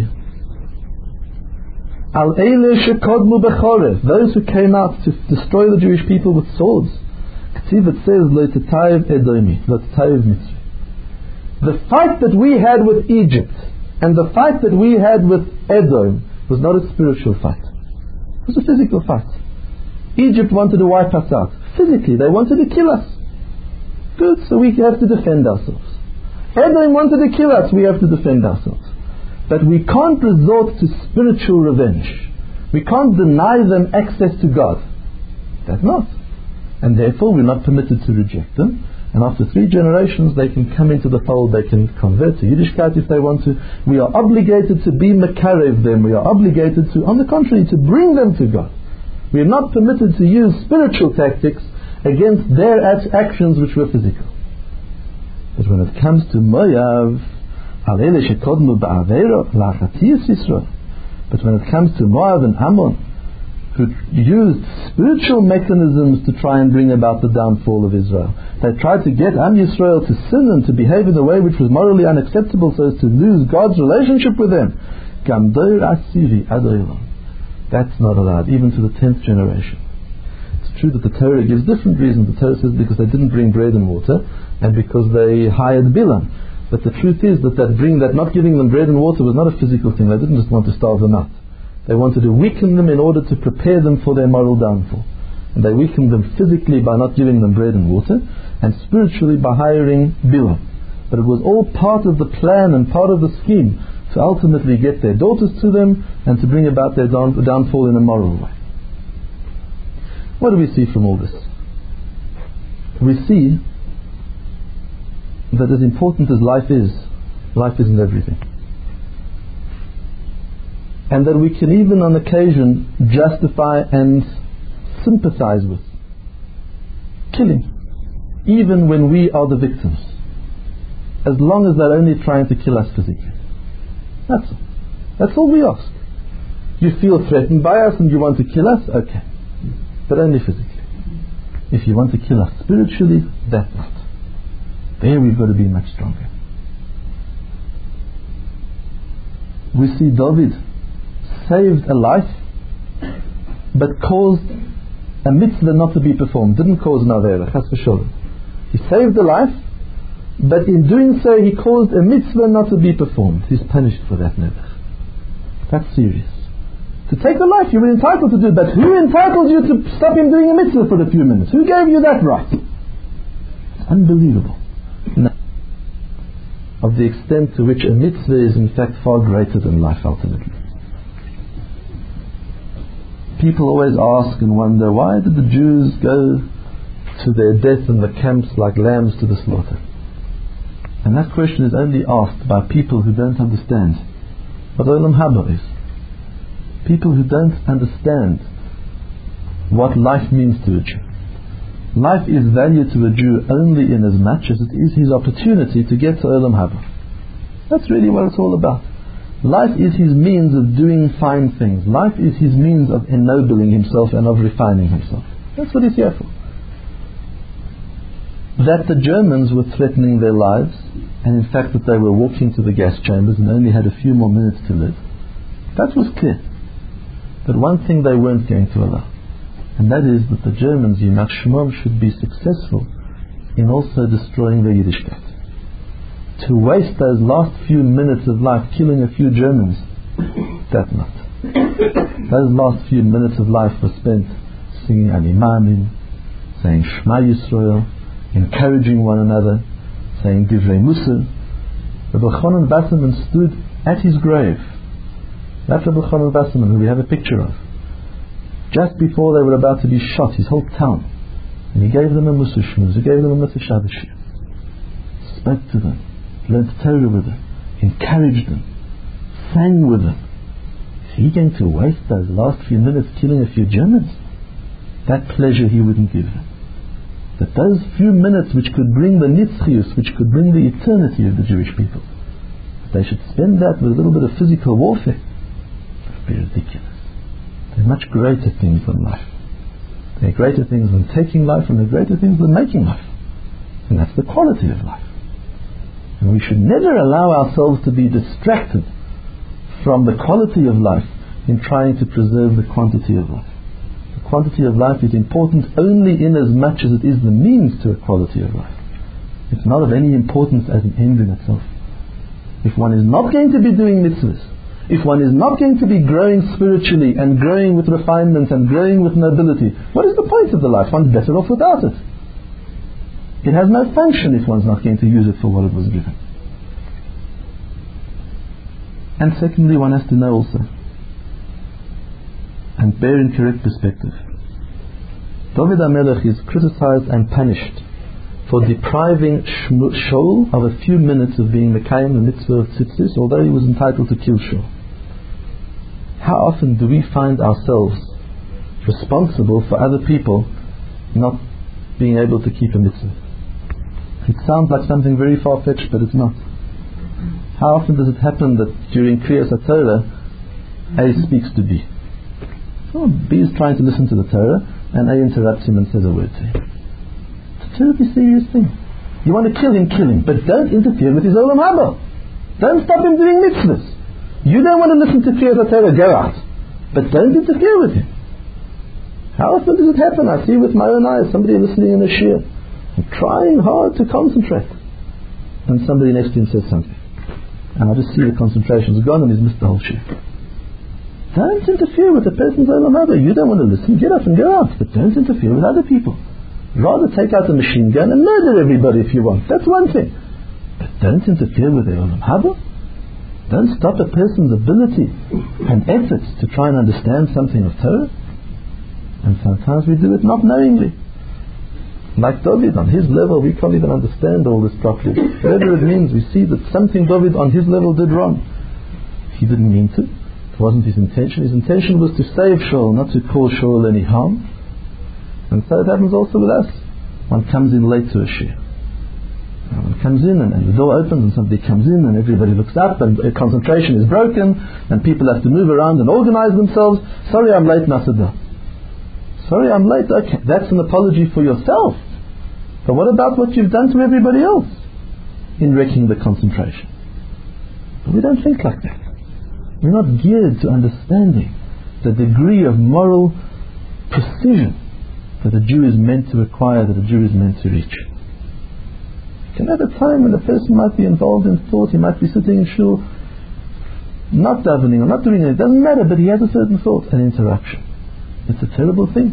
Speaker 2: Al eile shekodmu bechorev, those who came out to destroy the Jewish people with swords. K'tiv, it says, Lo tetayev edomi, Lo tetayev mitzri. The fight that we had with Egypt and the fight that we had with Edom was not a spiritual fight. It was a physical fight. Egypt wanted to wipe us out. Physically, they wanted to kill us. Good, so we have to defend ourselves. Edom wanted to kill us, we have to defend ourselves. But we can't resort to spiritual revenge. We can't deny them access to God. That's not. And therefore we're not permitted to reject them. And after three generations they can come into the fold, they can convert to Yiddishkeit if they want to. We are obligated to be mekarev them. We are obligated to, on the contrary, to bring them to God. We are not permitted to use spiritual tactics against their actions which were physical. But when it comes to Moav, but when it comes to Moav and Ammon, who used spiritual mechanisms to try and bring about the downfall of Israel, they tried to get Am Yisrael to sin and to behave in a way which was morally unacceptable so as to lose God's relationship with them. That's not allowed, even to the tenth generation. It's true that the Torah gives different reasons. The Torah says because they didn't bring bread and water, and because they hired Bilam. But the truth is that that, bring, that not giving them bread and water was not a physical thing. They didn't just want to starve them out. They wanted to weaken them in order to prepare them for their moral downfall. And they weakened them physically by not giving them bread and water, and spiritually by hiring Bilam. But it was all part of the plan and part of the scheme to ultimately get their daughters to them and to bring about their down, downfall in a moral way. What do we see from all this? We see that as important as life is, life isn't everything. And that we can even on occasion justify and sympathize with killing, even when we are the victims. as long as they're only trying to kill us physically. That's all. That's all we ask. You feel threatened by us and you want to kill us? Okay. But only physically. If you want to kill us spiritually, that's not. There we've got to be much stronger. We see David saved a life, but caused a mitzvah not to be performed. Didn't cause an avera, chas v'sholem. He saved a life, but in doing so he caused a mitzvah not to be performed. He's punished for that never. That's serious. To take a life, you were entitled to do it, but who entitled you to stop him doing a mitzvah for a few minutes? Who gave you that right? It's unbelievable. No. Of the extent to which a mitzvah is in fact far greater than life ultimately. People always ask and wonder, why did the Jews go to their death in the camps like lambs to the slaughter? And that question is only asked by people who don't understand what Olam Haba is. People who don't understand what life means to a Jew. Life is valued to a Jew only in as much as it is his opportunity to get to Olam Haba. That's really what it's all about. Life is his means of doing fine things. Life is his means of ennobling himself and of refining himself. That's what he's here for. That the Germans were threatening their lives, and in fact that they were walking to the gas chambers and only had a few more minutes to live, that was clear. But one thing they weren't going to allow, and that is that the Germans, Yimach Shemom, should be successful in also destroying their Yiddishkeit. To waste those last few minutes of life killing a few Germans, that not. Those last few minutes of life were spent singing Animanim, saying Shema Yisrael, encouraging one another, saying Divrei Musar. Rabbi Chanan Basserman stood at his grave. That Rabbi Chanan Basserman, who we have a picture of, just before they were about to be shot, his whole town, and he gave them a Musar Shmuz, he gave them a Mitzvah Shabbos, spoke to them, learned Torah with them, encouraged them, sang with them. Is he going to waste those last few minutes killing a few Germans? That pleasure he wouldn't give them. That those few minutes which could bring the nitzchius, which could bring the eternity of the Jewish people, they should spend that with a little bit of physical warfare. That would be ridiculous. There are much greater things than life. There are greater things than taking life, and there are greater things than making life. And that's the quality of life. And we should never allow ourselves to be distracted from the quality of life in trying to preserve the quantity of life. The quantity of life is important only in as much as it is the means to a quality of life. It's not of any importance as an end in itself. If one is not going to be doing mitzvahs, if one is not going to be growing spiritually and growing with refinement and growing with nobility, what is the point of the life? One's better off without it. It has no function if one's not going to use it for what it was given. And secondly, one has to know also, and bear in correct perspective, David HaMelech is criticized and punished for depriving Shaul of a few minutes of being Mekayim, the mitzvah of tzitzis, although he was entitled to kill Shaul. How often do we find ourselves responsible for other people not being able to keep a mitzvah? It sounds like something very far-fetched, but it's not. How often does it happen that during Kriyas HaTorah, A speaks to B? Oh, B is trying to listen to the Torah, and A interrupts him and says a word to him. It's a terribly serious thing. You want to kill him, kill him, but don't interfere with his Olam Haba. Don't stop him doing mitzvahs. You don't want to listen to Kriyas HaTorah, go out. But don't interfere with him. How often does it happen? I see with my own eyes, somebody listening in a shir, and trying hard to concentrate, and somebody next to him says something, and I just see the concentration's gone and he's missed the whole shir. Don't interfere with the person's Olam Haba. You don't want to listen, get up and go out, but don't interfere with other people. Rather take out a machine gun and murder everybody if you want. That's one thing. But don't interfere with their Olam Haba. Don't stop a person's ability and efforts to try and understand something of Torah. And sometimes we do it not knowingly. Like David, on his level, we can't even understand all this properly. Whatever it means, we see that something David on his level did wrong. He didn't mean to. It wasn't his intention. His intention was to save Shaul, not to cause Shaul any harm. And so it happens also with us. One comes in late to a shir. When it comes in and, and the door opens and somebody comes in and everybody looks up and uh, concentration is broken and people have to move around and organize themselves. Sorry, I'm late, Nasada. Sorry, I'm late. Okay, that's an apology for yourself. But what about what you've done to everybody else in wrecking the concentration? But we don't think like that. We're not geared to understanding the degree of moral precision that a Jew is meant to acquire, that a Jew is meant to reach. You can have a time when a person might be involved in thought, he might be sitting in shul, not davening or not doing anything, it doesn't matter, but he has a certain thought, an interaction. It's a terrible thing.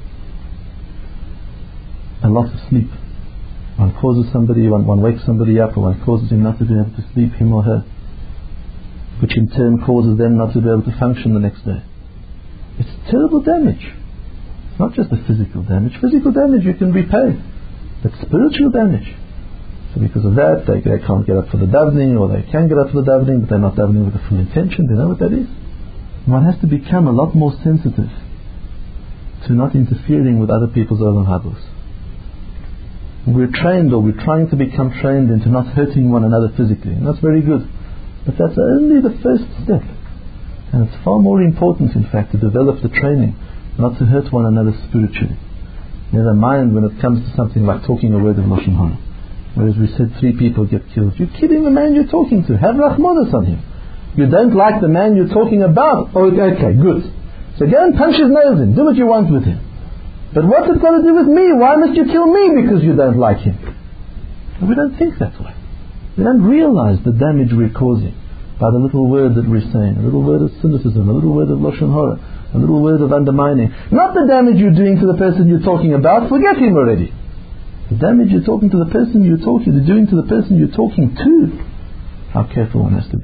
Speaker 2: A loss of sleep. One causes somebody, one, one wakes somebody up, or one causes him not to be able to sleep, him or her, which in turn causes them not to be able to function the next day. It's terrible damage. It's not just the physical damage. Physical damage you can repay, but spiritual damage. So because of that, they, they can't get up for the davening, or they can get up for the davening, but they're not davening with the full intention. Do you know what that is? One has to become a lot more sensitive to not interfering with other people's olam habos. We're trained, or we're trying to become trained into not hurting one another physically, and that's very good. But that's only the first step. And it's far more important, in fact, to develop the training not to hurt one another spiritually. Never mind when it comes to something like talking a word of Lashon Hara. Whereas we said three people get killed. You're kidding the man you're talking to. Have Rahmanas on him. You don't like the man you're talking about. Oh, okay, good. So go and punch his nails in. Do what you want with him. But what's it got to do with me? Why must you kill me because you don't like him? And we don't think that way. We don't realize the damage we're causing by the little word that we're saying, a little word of cynicism, a little word of Lashon Hara, a little word of undermining. Not the damage you're doing to the person you're talking about. Forget him already. The damage you're talking to the person you're talking, you're doing to the person you're talking to. How careful one has to be.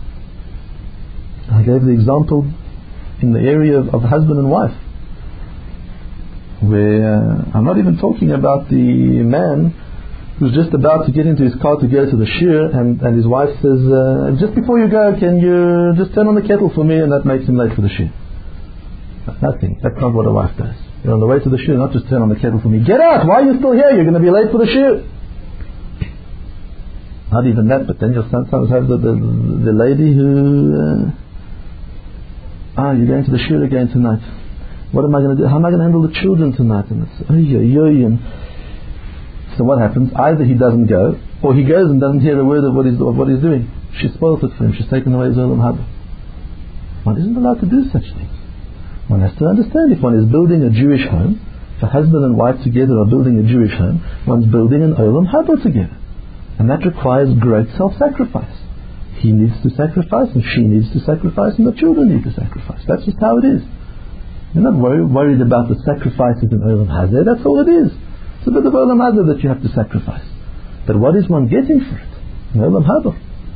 Speaker 2: I gave the example in the area of, of husband and wife, where uh, I'm not even talking about the man who's just about to get into his car to go to the shir, and, and his wife says, uh, just before you go, can you just turn on the kettle for me, and that makes him late for the shir. That's nothing. That's not what a wife does. You're on the way to the shir, not just turn on the kettle for me. Get out! Why are you still here? You're going to be late for the shir. Not even that, but then you'll sometimes have the, the, the lady who uh, ah, you're going to the shir again tonight. What am I going to do? How am I going to handle the children tonight? And it's, oy, oy, oy, and so what happens? Either he doesn't go, or he goes and doesn't hear a word of what he's, of what he's doing. She spoils it for him. She's taken away his olam haba. One isn't allowed to do such things. One has to understand, if one is building a Jewish home, if a husband and wife together are building a Jewish home, one's building an olam haba together. And that requires great self-sacrifice. He needs to sacrifice, and she needs to sacrifice, and the children need to sacrifice. That's just how it is. You're not worried, worried about the sacrifices in olam hazeh. That's all it is. It's a bit of olam hazeh that you have to sacrifice. But what is one getting for it? An olam haba.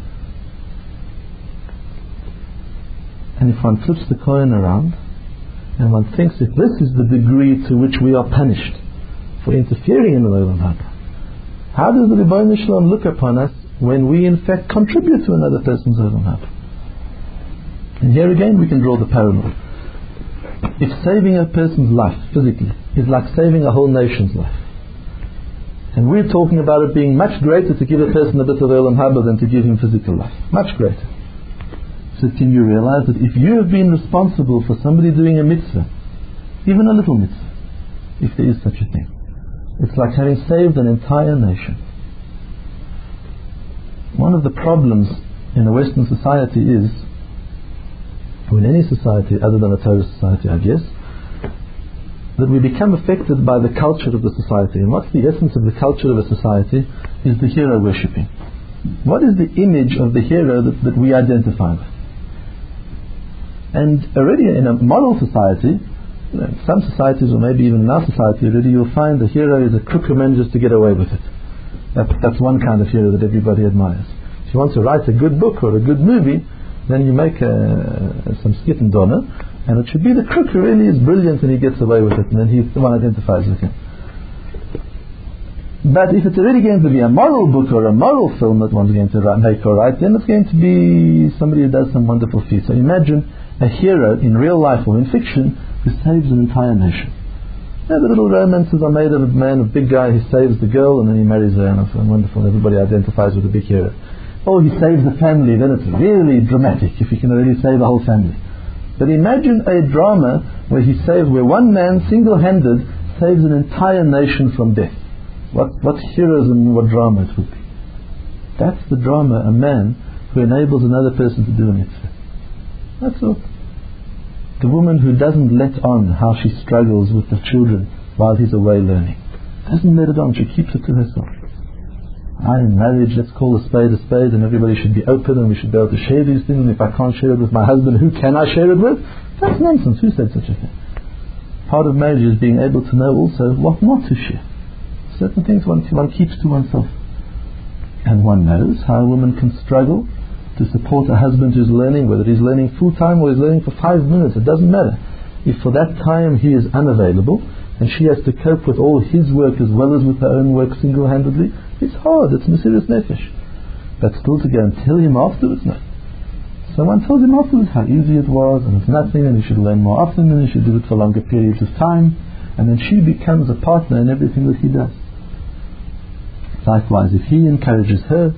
Speaker 2: And if one flips the coin around, and one thinks, if this is the degree to which we are punished for interfering in the olam haba, how does the Rebbeinu Shalom look upon us when we in fact contribute to another person's olam haba? And here again we can draw the parallel. If saving a person's life physically is like saving a whole nation's life, and we're talking about it being much greater to give a person a bit of olam haba than to give him physical life, much greater. So can you realize that if you have been responsible for somebody doing a mitzvah, even a little mitzvah, if there is such a thing, it's like having saved an entire nation. One of the problems in a Western society is, or in any society other than a Torah society, I guess, that we become affected by the culture of the society. And what's the essence of the culture of a society? Is the hero worshipping. What is the image of the hero that, that we identify with? And already in a model society, you know, in some societies, or maybe even in our society already, you'll find the hero is a crook who manages to get away with it. That, that's one kind of hero that everybody admires. If you want to write a good book or a good movie, then you make a, some skit and donner, and it should be the crook who really is brilliant and he gets away with it, and then he, one identifies with him. But if it's already going to be a moral book or a moral film that one's going to make or write, then it's going to be somebody who does some wonderful feat. So imagine a hero in real life or in fiction who saves an entire nation. Yeah, the little romances are made of a man, a big guy, he saves the girl and then he marries her, and it's wonderful, everybody identifies with the big hero. Or he saves the family, then it's really dramatic if he can really save the whole family. But imagine a drama where he saves, where one man single-handed saves an entire nation from death. What, what heroism and what drama it would be. That's the drama, a man who enables another person to do a mitzvah. That's all. The woman who doesn't let on how she struggles with the children while he's away learning. Doesn't let it on, she keeps it to herself. I in marriage, let's call a spade a spade, and everybody should be open and we should be able to share these things, and if I can't share it with my husband, who can I share it with? That's nonsense. Who said such a thing? Part of marriage is being able to know also what not to share. Certain things one, one keeps to oneself. And one knows how a woman can struggle to support a husband who's learning, whether he's learning full time or he's learning for five minutes, it doesn't matter. If for that time he is unavailable and she has to cope with all his work as well as with her own work single-handedly, it's hard, it's Mesiras Nefesh. But still to go and tell him afterwards, no. Someone tells him afterwards how easy it was and it's nothing and he should learn more often and he should do it for longer periods of time, and then she becomes a partner in everything that he does. Likewise, if he encourages her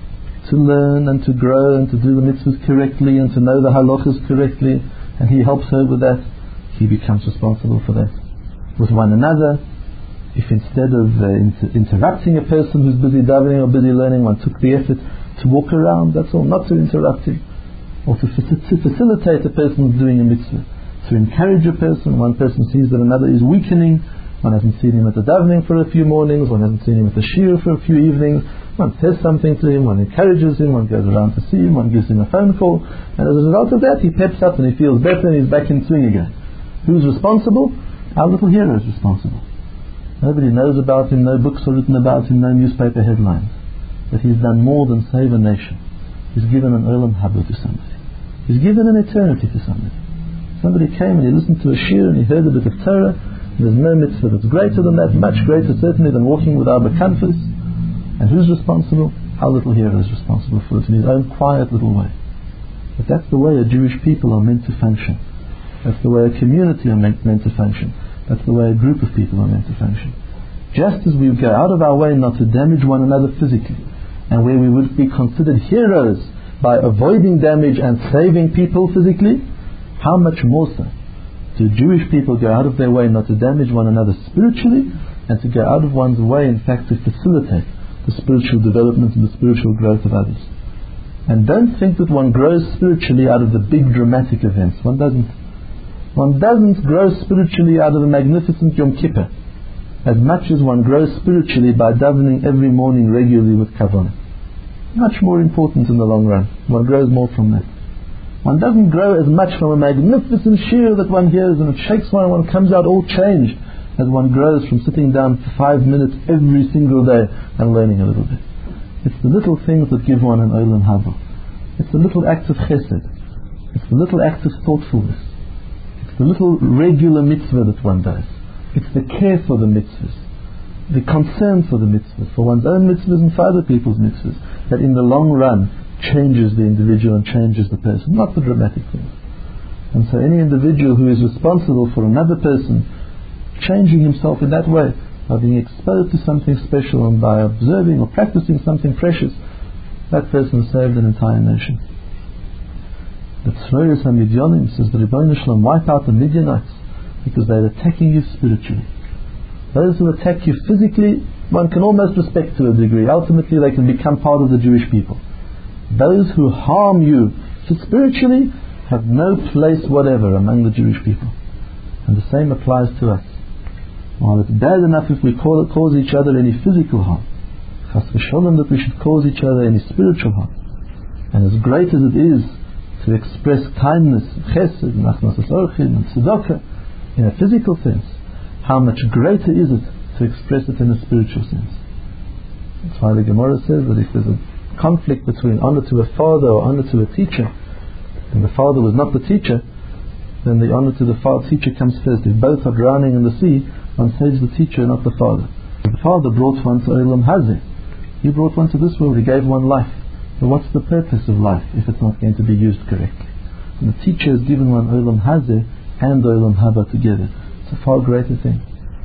Speaker 2: to learn and to grow and to do the mitzvahs correctly and to know the halachas correctly, and he helps her with that, he becomes responsible for that. With one another, if instead of uh, inter- interrupting a person who's busy davening or busy learning, one took the effort to walk around, that's all, not to interrupt him, or to, f- to facilitate a person who's doing a mitzvah, to encourage a person. One person sees that another is weakening, one hasn't seen him at the davening for a few mornings, one hasn't seen him at the shiur for a few evenings, one says something to him, one encourages him, one goes around to see him, one gives him a phone call, and as a result of that he peps up and he feels better and he's back in swing again. Who's responsible? Our little hero is responsible. Nobody knows about him, no books are written about him, no newspaper headlines. But he's done more than save a nation. He's given an olam haba to somebody. He's given an eternity to somebody. Somebody came and he listened to a shiur and he heard a bit of Torah. There's no mitzvah that's greater than that, much greater certainly than walking with our bekanfas. And who's responsible? Our little hero is responsible for it in his own quiet little way. But that's the way a Jewish people are meant to function. That's the way a community are meant, meant to function. That's the way a group of people are meant to function. Just as we go out of our way not to damage one another physically, and where we would be considered heroes by avoiding damage and saving people physically, how much more so do Jewish people go out of their way not to damage one another spiritually, and to go out of one's way in fact to facilitate the spiritual development and the spiritual growth of others. And don't think that one grows spiritually out of the big dramatic events. One doesn't. One doesn't grow spiritually out of a magnificent Yom Kippur as much as one grows spiritually by davening every morning regularly with kavanah. Much more important in the long run. One grows more from that. One doesn't grow as much from a magnificent shiur that one hears and it shakes one and one comes out all changed as one grows from sitting down for five minutes every single day and learning a little bit. It's the little things that give one an olam haba. It's the little acts of chesed. It's the little acts of thoughtfulness. It's the little regular mitzvah that one does. It's the care for the mitzvahs, the concern for the mitzvahs, for one's own mitzvahs and for other people's mitzvahs, that in the long run changes the individual and changes the person, not the dramatic things. And so any individual who is responsible for another person changing himself in that way, by being exposed to something special and by observing or practicing something precious, that person saved an entire nation. The Tzroyos HaMidyanim, says the Rebbeinu Shalom, wipe out the Midyanites because they're attacking you spiritually. Those who attack you physically, one can almost respect to a degree. Ultimately they can become part of the Jewish people. Those who harm you spiritually have no place whatever among the Jewish people. And the same applies to us. While it's bad enough if we call, cause each other any physical harm, chas v'sholom that we should cause each other any spiritual harm. And as great as it is to express kindness, chesed, nachnas orchim, and tzedakah in a physical sense, how much greater is it to express it in a spiritual sense. That's why the Gemara says that if there's a conflict between honor to a father or honor to a teacher, and the father was not the teacher, then the honor to the father teacher comes first. If both are drowning in the sea, one saves the teacher, not the father. The father brought one to Olam Hazeh. He brought one to this world. He gave one life. But what's the purpose of life if it's not going to be used correctly? And the teacher has given one Olam Hazeh and Olam Haba together. It's a far greater thing.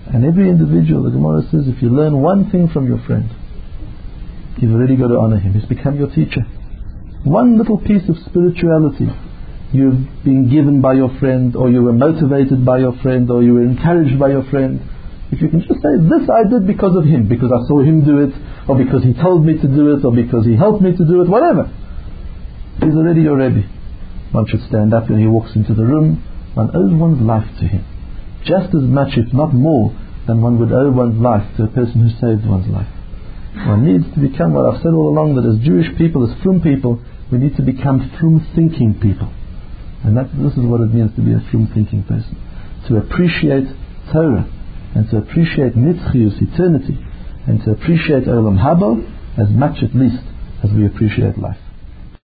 Speaker 2: And every individual, the Gemara says, if you learn one thing from your friend, you've already got to honor him. He's become your teacher. One little piece of spirituality you've been given by your friend, or you were motivated by your friend, or you were encouraged by your friend. If you can just say, this I did because of him, because I saw him do it, or because he told me to do it, or because he helped me to do it, whatever. He's already your Rebbe. One should stand up when he walks into the room. One owes one's life to him. Just as much, if not more, than one would owe one's life to a person who saved one's life. One needs to become, what I've said all along, that as Jewish people, as frum people, we need to become frum thinking people. And that, this is what it means to be a frum thinking person. To appreciate Torah, and to appreciate Nitzchius, eternity, and to appreciate Olam Haba as much at least as we appreciate life.